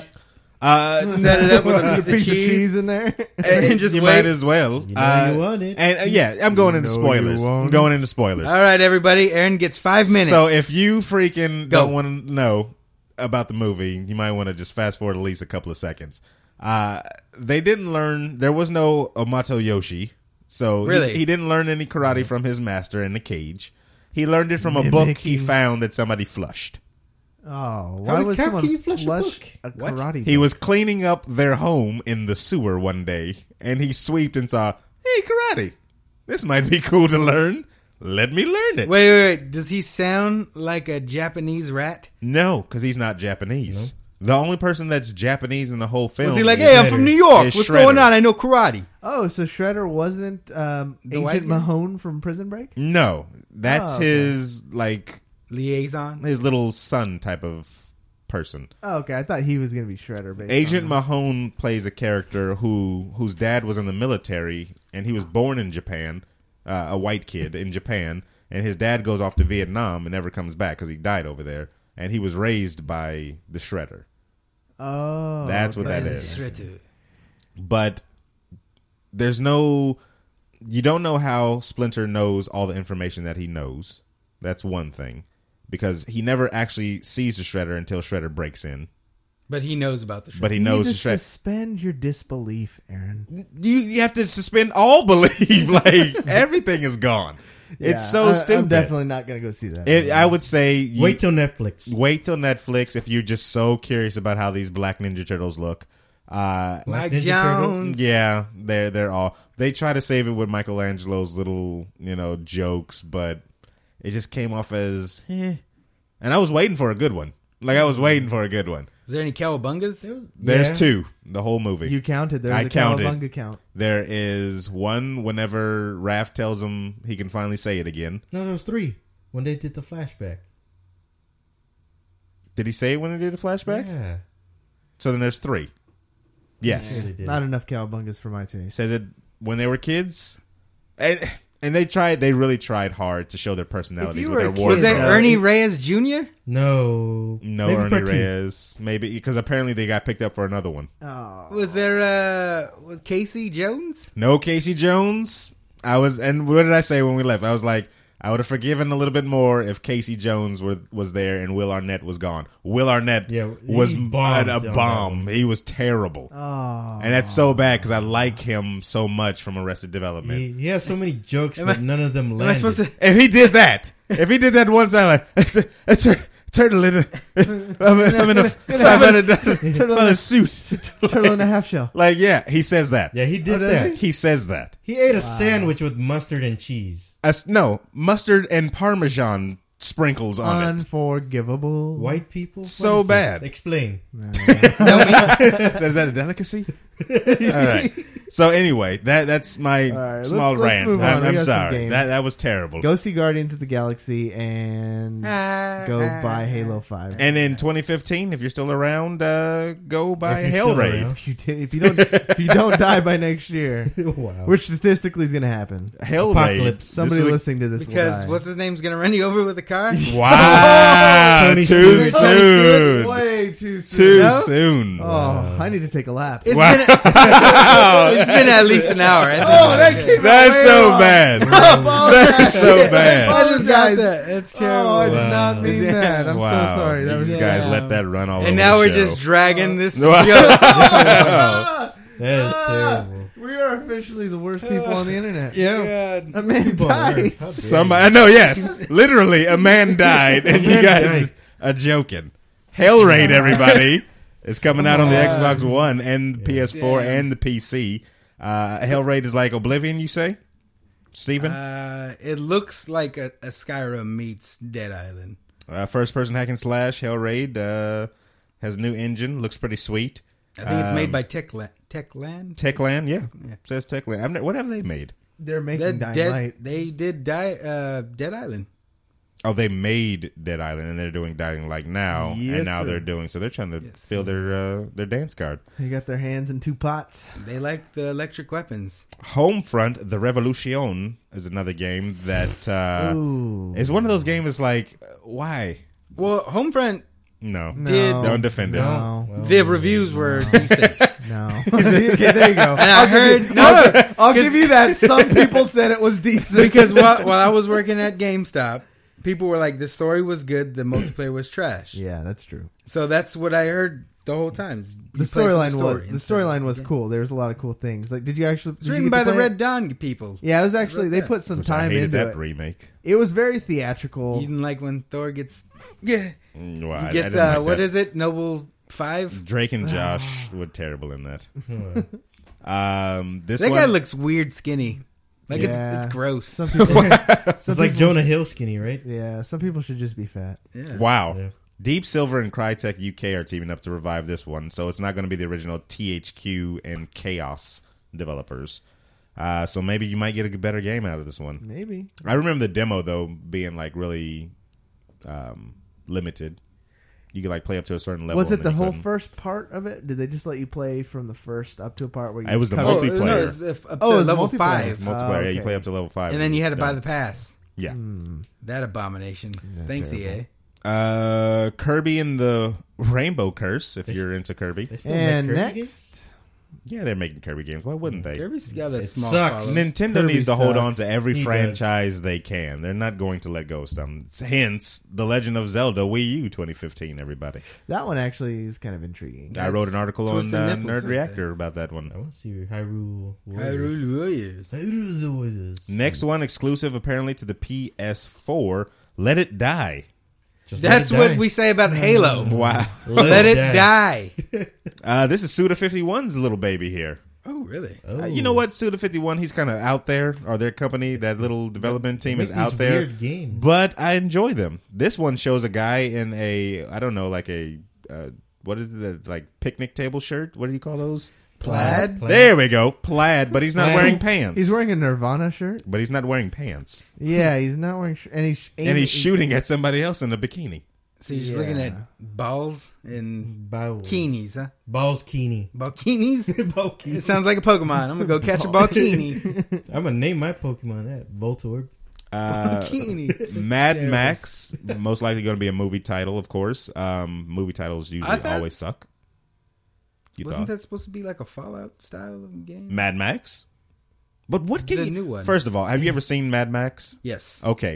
Set it up with a piece of piece cheese. in there. and just you wait. might as well. You know you want it. And yeah, I'm going into You know spoilers. you want I'm it. going into spoilers. All right, everybody. Aaron gets 5 minutes. So if you freaking Go. don't want to know about the movie, you might want to just fast forward at least a couple of seconds. They didn't learn. There was no Amato Yoshi, so Really? he didn't learn any karate from his master in the cage. He learned it from a book he Mimicking. found that somebody flushed. Oh, why would how someone can you flush a flush book? a What? karate? He book? was cleaning up their home in the sewer one day, and he sweeped and saw, hey, karate. This might be cool to learn. Let me learn it. Wait. Does he sound like a Japanese rat? No, because he's not Japanese. The only person that's Japanese in the whole film. Was he like, is- hey, I'm from New York. Is What's Shredder. going on? I know karate. Oh, so Shredder wasn't white Agent guy? Mahone from Prison Break? No, that's Oh, okay. his like Liaison. his little son type of person. Oh, okay. I thought he was going to be Shredder. Based Agent on Mahone plays a character whose dad was in the military, and he was born in Japan, a white kid in Japan, and his dad goes off to Vietnam and never comes back because he died over there, and he was raised by the Shredder. Oh, That's what okay. that is. Shredder. But there's no, you don't know how Splinter knows all the information that he knows. That's one thing, because he never actually sees the Shredder until Shredder breaks in. But he knows about the Shredder. But he You knows need the to Shredder. suspend your disbelief, Aaron. You have to suspend all belief. Like everything is gone. It's so stupid. I'm definitely not going to go see that. I would say Wait till Netflix. Wait till Netflix if you're just so curious about how these Black Ninja Turtles look. Black Mike Ninja Jones. Yeah, they're all. They try to save it with Michelangelo's little jokes, but it just came off as. And I was waiting for a good one. Like I was waiting for a good one. Is there any cowabungas? There's Yeah. two. The whole movie. You counted. There was I a counted. Cowabunga count. There is one whenever Raph tells him he can finally say it again. No, there was 3 when they did the flashback. Did he say it when they did the flashback? Yeah. So then there's 3. Yes. Yeah, they did. Not enough Cowabungas for my taste. Says it when they were kids. And they really tried hard to show their personalities If you with were their a kid, war. Was that Yeah. Ernie Reyes Jr.? No. No, Maybe Ernie part 2. Reyes. Maybe because apparently they got picked up for another one. Oh. Was there was Casey Jones? No Casey Jones. And what did I say when we left? I was like, I would have forgiven a little bit more if Casey Jones was there and Will Arnett was gone. Will Arnett was a bomb. He was terrible. Oh. And that's so bad because I like him so much from Arrested Development. He has so many jokes, but none of them landed. If he did that one time, like, turtle in a suit. Turtle in a half shell. Like, yeah, he says that. Yeah, he did that. He says that. He ate a sandwich with mustard and cheese. No, mustard and Parmesan sprinkles on it. Unforgivable. White people? So bad. Explain. Is that a delicacy? All right. So anyway, that's my small rant. I'm sorry. That was terrible. Go see Guardians of the Galaxy and go buy Halo 5. And in 2015, if you're still around, go buy Hellraid. If you don't die by next year, Wow. which statistically is going to happen. Hellraid. Somebody listening to this because will die. what's his name's going to run you over with a car? Wow. Tony Too Stewart. soon. Way too soon. Too soon. Oh, I need to take a lap. It's been at least an hour. That's so bad. That's so bad. I just got that. That's terrible. Oh, I did not mean that. I'm so sorry. That was You guys let that run all over And now the we're show. just dragging this joke. That is terrible. We are officially the worst people on the internet. Yeah. A man died. Somebody, I know, yes. Literally, a man died, and you guys are joking. Hellraid, everybody. It's coming out on the Xbox One and PS4 and the PC. Hellraid is like Oblivion, you say? Steven? It looks like a Skyrim meets Dead Island. First-person hack and slash. Hellraid has a new engine. Looks pretty sweet. I think it's made by Techland. Techland, yeah. It says Techland. What have they made? They're making Dying Light. They did Dead Island. Oh, they made Dead Island, and they're doing Dying Light now, Yes, and now sir. they're trying to fill their dance card. They got their hands in two pots. They like the electric weapons. Homefront, The Revolution is another game that is one of those games like, why? Well, Homefront No. did... Don't defend it. No. The reviews were decent. No. Okay, there you go. And I heard... I'll give you that. Some people said it was decent. Because while I was working at GameStop, people were like, the story was good, the multiplayer was trash. Yeah, that's true. So that's what I heard the whole time. The storyline was cool. There was a lot of cool things. Like, did you actually? It's written by the Red Dawn people. Yeah, it was actually. They put some Which time I hated into that it. remake. It was very theatrical. You didn't like when Thor gets Well, he I gets didn't like what that. is it? Noble 5? Drake and Josh were terrible in that. This That one, guy looks weird skinny. Like Yeah. it's gross. Some people, It's like Jonah Hill skinny, right? Yeah, some people should just be fat. Yeah. Wow. Yeah. Deep Silver and Crytek UK are teaming up to revive this one, so it's not going to be the original THQ and Chaos developers. So maybe you might get a better game out of this one. Maybe. I remember the demo, though, being like really limited. You could like play up to a certain level. Was it and the then you whole couldn't. first part of it? Did they just let you play from the first up to a part where you? It was the covered- multiplayer. No, it was up to it was level multiplayer. 5. Multiplayer, yeah, you okay. play up to level 5. And then you had to buy the pass. Yeah. That abomination. Thanks, EA. Kirby and the Rainbow Curse, if you're into Kirby. They still And make Kirby next, games? Yeah, they're making Kirby games. Why wouldn't they? Kirby's got a It small sucks. following. Nintendo Kirby needs to hold sucks. on to every He franchise they can. They're not going to let go of some. Hence, The Legend of Zelda Wii U 2015, everybody. that one actually is kind of intriguing. I wrote an article on twisted nipples Nerd right Reactor about that I one. want to see Hyrule Warriors. Hyrule Warriors. Hyrule Warriors. Next one, exclusive apparently to the PS4, Let It Die. Just That's let it what die. we say about Halo. Wow. Let it die. This is Suda51's little baby here. Oh, really? Oh. You know what? Suda51, he's kind of out there, or their company, that little development team is Make out these there. weird games. But I enjoy them. This one shows a guy in a, I don't know, like a, what is it, like picnic table shirt? What do you call those? Plaid? There we go. Plaid, but he's not Plaid. wearing pants. He's wearing a Nirvana shirt. But he's not wearing pants. Yeah, he's not wearing. And he's And he's shooting at somebody else in a bikini. So you're just looking at balls and Balls. bikinis, huh? Balls Kini. Balkinis? Balkini. It sounds like a Pokemon. I'm going to go catch a Balkini. I'm going to name my Pokemon that. Voltorb. Balkini. Mad Terrible. Max, most likely going to be a movie title, of course. Movie titles I usually thought- always suck. You Wasn't thought? that supposed to be like a Fallout style of game? Mad Max? But what can The you... new one. First of all, have you ever seen Mad Max? Yes. Okay,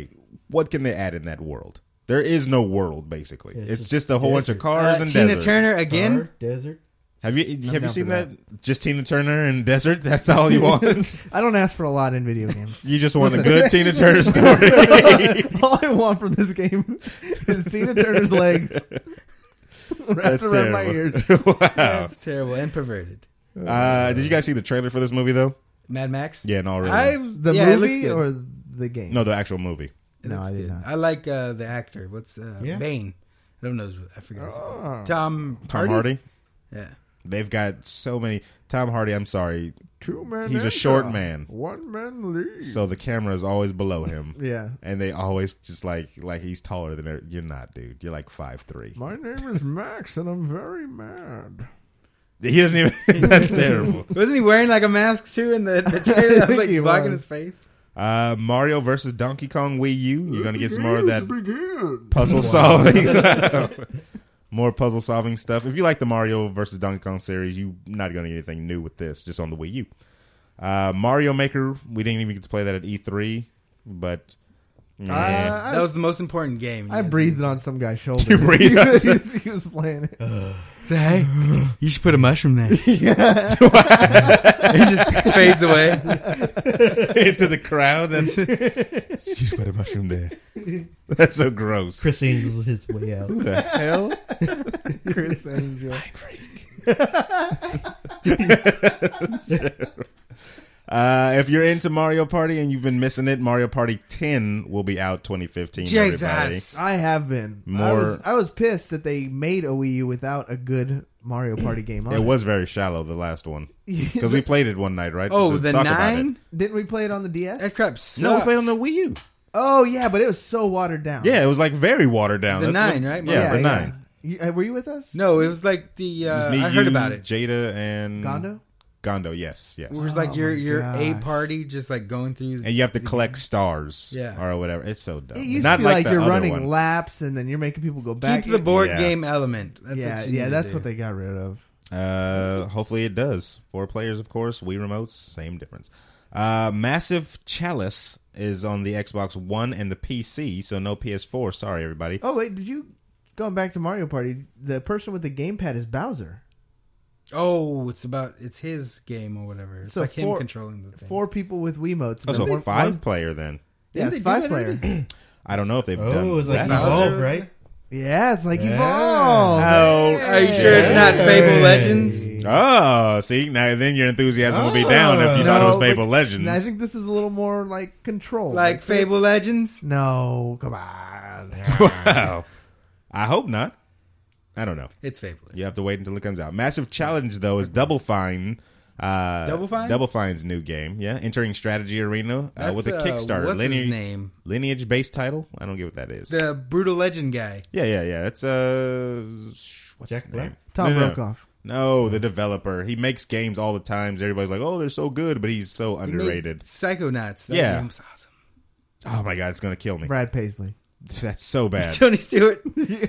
what can they add in that world? There is no world, basically. Yeah, it's just a whole bunch of desert. cars and Tina desert. Turner again. Car, desert. Have you down seen for that? Just Tina Turner and desert? That's all you want? I don't ask for a lot in video games. You just want a Listen. good Tina Turner story. All I want from this game is Tina Turner's legs wrapped That's around my terrible. ears. Wow. That's terrible and perverted. Did you guys see the trailer for this movie, though? Mad Max. Yeah, no, really. The yeah, it looks movie good. or the game? No, the actual movie. It No, looks I did good. not. I like the actor. What's Yeah. Bane? I don't know. I forget. His Oh. name. Tom Hardy? Yeah. They've got so many. Tom Hardy, I'm sorry. Two men. He's a short man. One man lead. So the camera is always below him. Yeah. And they always just like he's taller than her. You're not, dude. You're like 5'3". My name is Max, and I'm very mad. He doesn't even. That's terrible. Wasn't he wearing like a mask too in the trailer? That was like he blocking was. his face. Mario versus Donkey Kong Wii U. You're gonna get some more of that Begin. puzzle solving. More puzzle solving stuff. If you like the Mario versus Donkey Kong series, you're not gonna get anything new with this. Just on the Wii U. Mario Maker. We didn't even get to play that at E3, but. That was the most important game. I breathed on some guy's shoulder. You breathed on some- he was playing it. Say, hey, you should put a mushroom there. It just fades away. Into the crowd. That's you put a mushroom there. That's so gross. Chris Angel's his way out. Who the hell? Chris Angel. If you're into Mario Party and you've been missing it, Mario Party 10 will be out 2015. Jesus. everybody. I have been. I was pissed that they made a Wii U without a good Mario Party game on It was very shallow, the last one. it. Because we played it one night, right? Oh, To the talk about 9? Didn't we play it on the DS? That crap sucks. No, we played on the Wii U. Oh, yeah, but it was so watered down. Yeah, it was like very watered down. The That's 9, what- right? Yeah, the 9. Were you with us? No, it was like the. It was me, I heard you, about it. Jada, and Gondo? Gondo, yes. It was like Oh your my A gosh. party, just like going through. And you have to collect stars. Yeah. Or whatever. It's so dumb. It used Not to be like the you're other running one. laps and then you're making people go back. Keep the board Yeah. game element. That's yeah, what you need to that's do. what they got rid of. Hopefully it does. 4 players, of course. Wii remotes, same difference. Massive Chalice is on the Xbox One and the PC, so no PS4. Sorry, everybody. Oh, wait, going back to Mario Party, the person with the gamepad is Bowser. Oh, it's his game or whatever. It's So like him 4 controlling the thing. 4 people with Wiimotes. Oh, so 5 player then. Yeah, Didn't it's they do 5 that player. I don't know if they've done Oh, it's like that. Evolve, right? Yeah, it's like Yeah. Evolve. Oh, Are you sure it's not Fable Legends? Oh, see, now then your enthusiasm will be down if you thought it was Fable Legends. I think this is a little more like control. Like Fable Legends? No, come on. Wow. I hope not. I don't know. It's Fable Legends. You have to wait until it comes out. Massive Challenge, though, is Double Fine. Double Fine? Double Fine's new game, yeah. Entering Strategy Arena with a Kickstarter. What's his name? Lineage-based title? I don't get what that is. The Brutal Legend guy. Yeah. It's, what's Jack his Black? name? Tom No. Brokaw. No, the developer. He makes games all the time. Everybody's like, oh, they're so good, but he's so He made underrated. Psychonauts. That Yeah. game was awesome. Oh, my God, it's going to kill me. Brad Paisley. That's so bad. Tony Stewart.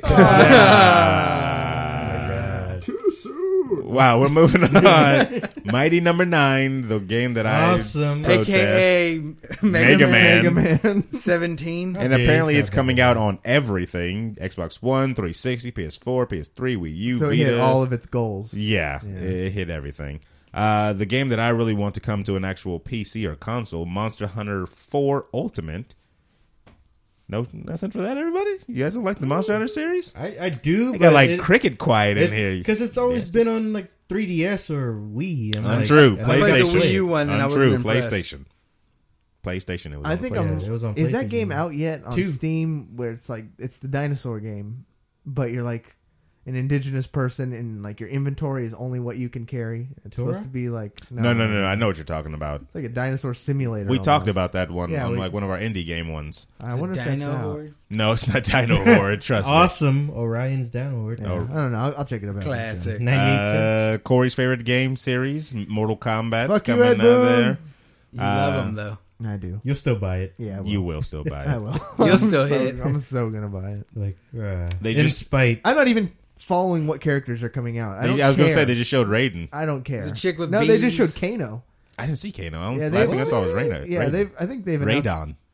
Too soon. Wow, we're moving on. Mighty Number 9, the game that Awesome. I protest. AKA Mega Man. Mega Man. 17. And Okay, apparently so it's coming out on everything. Xbox One, 360, PS4, PS3, Wii U, So Vita. he hit all of its goals. Yeah, it hit everything. The game that I really want to come to an actual PC or console, Monster Hunter 4 Ultimate. No, nothing for that, everybody? You guys don't like the Monster Hunter series? I do. You got like cricket quiet in here. Because it's always been on like 3DS or Wii. I'm Untrue. Like, I played PlayStation. the Wii U one and I wasn't Untrue. impressed. PlayStation. It was I on think PlayStation. it was on Is that PlayStation. game out yet on 2. Steam? Where it's like it's the dinosaur game, but you're like an indigenous person, and like your inventory is only what you can carry. It's Torah? supposed to be like No. I know what you're talking about. It's like a dinosaur simulator. We talked almost. about that one Yeah, on we- like one of our indie game ones. I wonder if Dino that's out. Horde. No, it's not Dino Horde. Trust me. Awesome. Orion's Downward. Yeah, I don't know. I'll check it out. Classic. 98 cents. Corey's favorite game series, Mortal Kombat. Fuck you, coming Ed out Boon. there. You love them, though. I do. You'll still buy it. Yeah, I will. You will still buy I it. will. You'll I'm still so- hit. I'm so gonna buy it. Like, They in just- spite. I'm not even following what characters are coming out. I was going to say they just showed Raiden. I don't care. There's a chick with no, they just bees. showed Kano. I didn't see Kano. Yeah, Last thing I saw was Raiden. Yeah, I think they've announced, Raidon.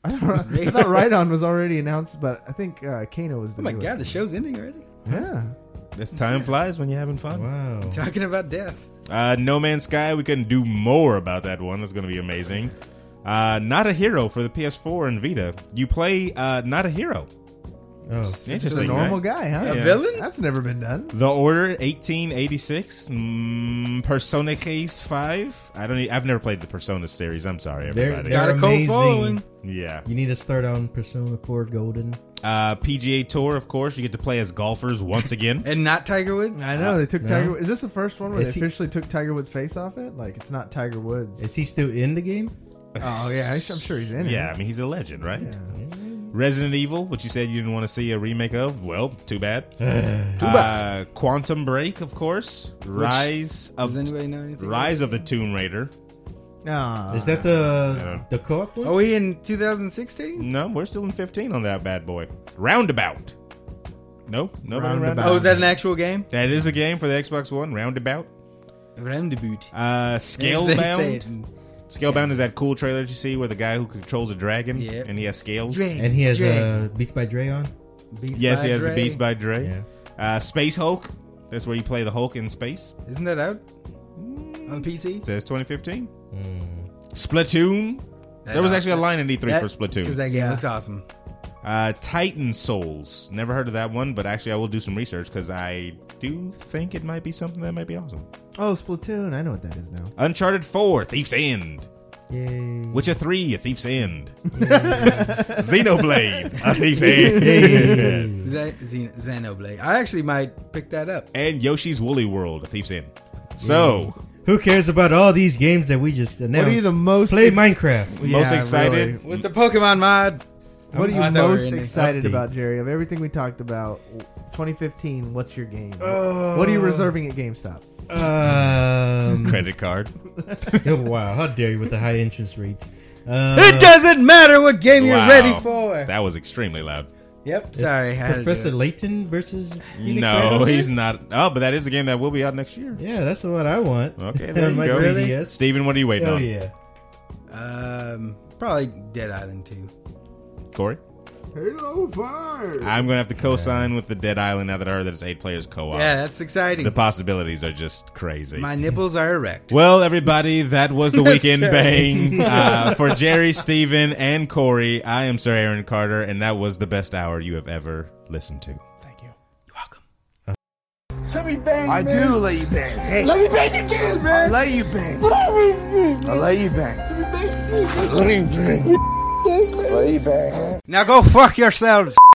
I thought Rhydon was already announced, but I think Kano was the Oh my newest god, the one. show's ending already. Yeah. This time flies when you're having fun. Wow. Talking about death. No Man's Sky, we couldn't do more about that one. That's going to be amazing. Not a Hero for the PS4 and Vita. You play Not a Hero. Oh, Just a normal guy, huh? A villain? That's never been done. The Order 1886. Persona Case 5. I've never played the Persona series. I'm sorry, everybody. Got a cult amazing. following. Yeah. You need to start on Persona 4 Golden. PGA Tour, of course. You get to play as golfers once again. And not Tiger Woods? I know they took no. Tiger. Is this the first one where Is they he- officially took Tiger Woods' face off it? Like it's not Tiger Woods. Is he still in the game? Oh yeah, I'm sure he's in it. Yeah, I mean, he's a legend, right? Yeah. Resident Evil, which you said you didn't want to see a remake of. Well, too bad. Too bad. Quantum Break, of course. Rise Does anybody know anything? of the Tomb Raider. Is that the co-op one? Are we in 2016? No, we're still in 15 on that bad boy. Roundabout. No, nobody Roundabout. Oh, is that an actual game? That is a game for the Xbox One. Roundabout. Roundabout. Scalebound. Scalebound is that cool trailer that you see where the guy who controls a dragon and he has scales. And he has Beats by Dre on? Yes, he has the Beats by Dre. Space Hulk. That's where you play the Hulk in space. Isn't that out on PC? It says 2015. Splatoon. There was actually a line in E3 for Splatoon. Because that game looks awesome. Titan Souls. Never heard of that one, but actually I will do some research because I do think it might be something that might be awesome. Oh, Splatoon. I know what that is now. Uncharted 4, Thief's End. Yay. Witcher 3, A Thief's End. Xenoblade, A Thief's End. Xenoblade. I actually might pick that up. And Yoshi's Woolly World, A Thief's End. So, who cares about all these games that we just announced? What are you the most play Minecraft? most excited With the Pokemon mod. What are you I thought we were most in the excited update. about, Jerry? Of everything we talked about, 2015. What's your game? What are you reserving at GameStop? Credit card. Wow, how dare you with the high interest rates? It doesn't matter what game you're ready for. That was extremely loud. Yep. Sorry. I had to do Professor it. Layton versus Phoenix No, Wright? he's not. Oh, but that is a game that will be out next year. Yeah, that's what I want. Okay, there you My go. 3DS. Steven, what are you waiting Hell on? yeah. Probably Dead Island 2. Corey? Halo 5. I'm going to have to co-sign with the Dead Island now that I heard that it's 8 players co-op. Yeah, that's exciting. The possibilities are just crazy. My nipples are erect. Well, everybody, that was the That's Weekend terrible. Bang. For Jerry, Steven, and Corey, I am Sir Aaron Carter, and that was the best hour you have ever listened to. Thank you. Let me bang, I do let you bang. Hey. Let me bang again, man. I let you bang. I let you bang. Let me bang. Let you bang. Now go fuck yourselves.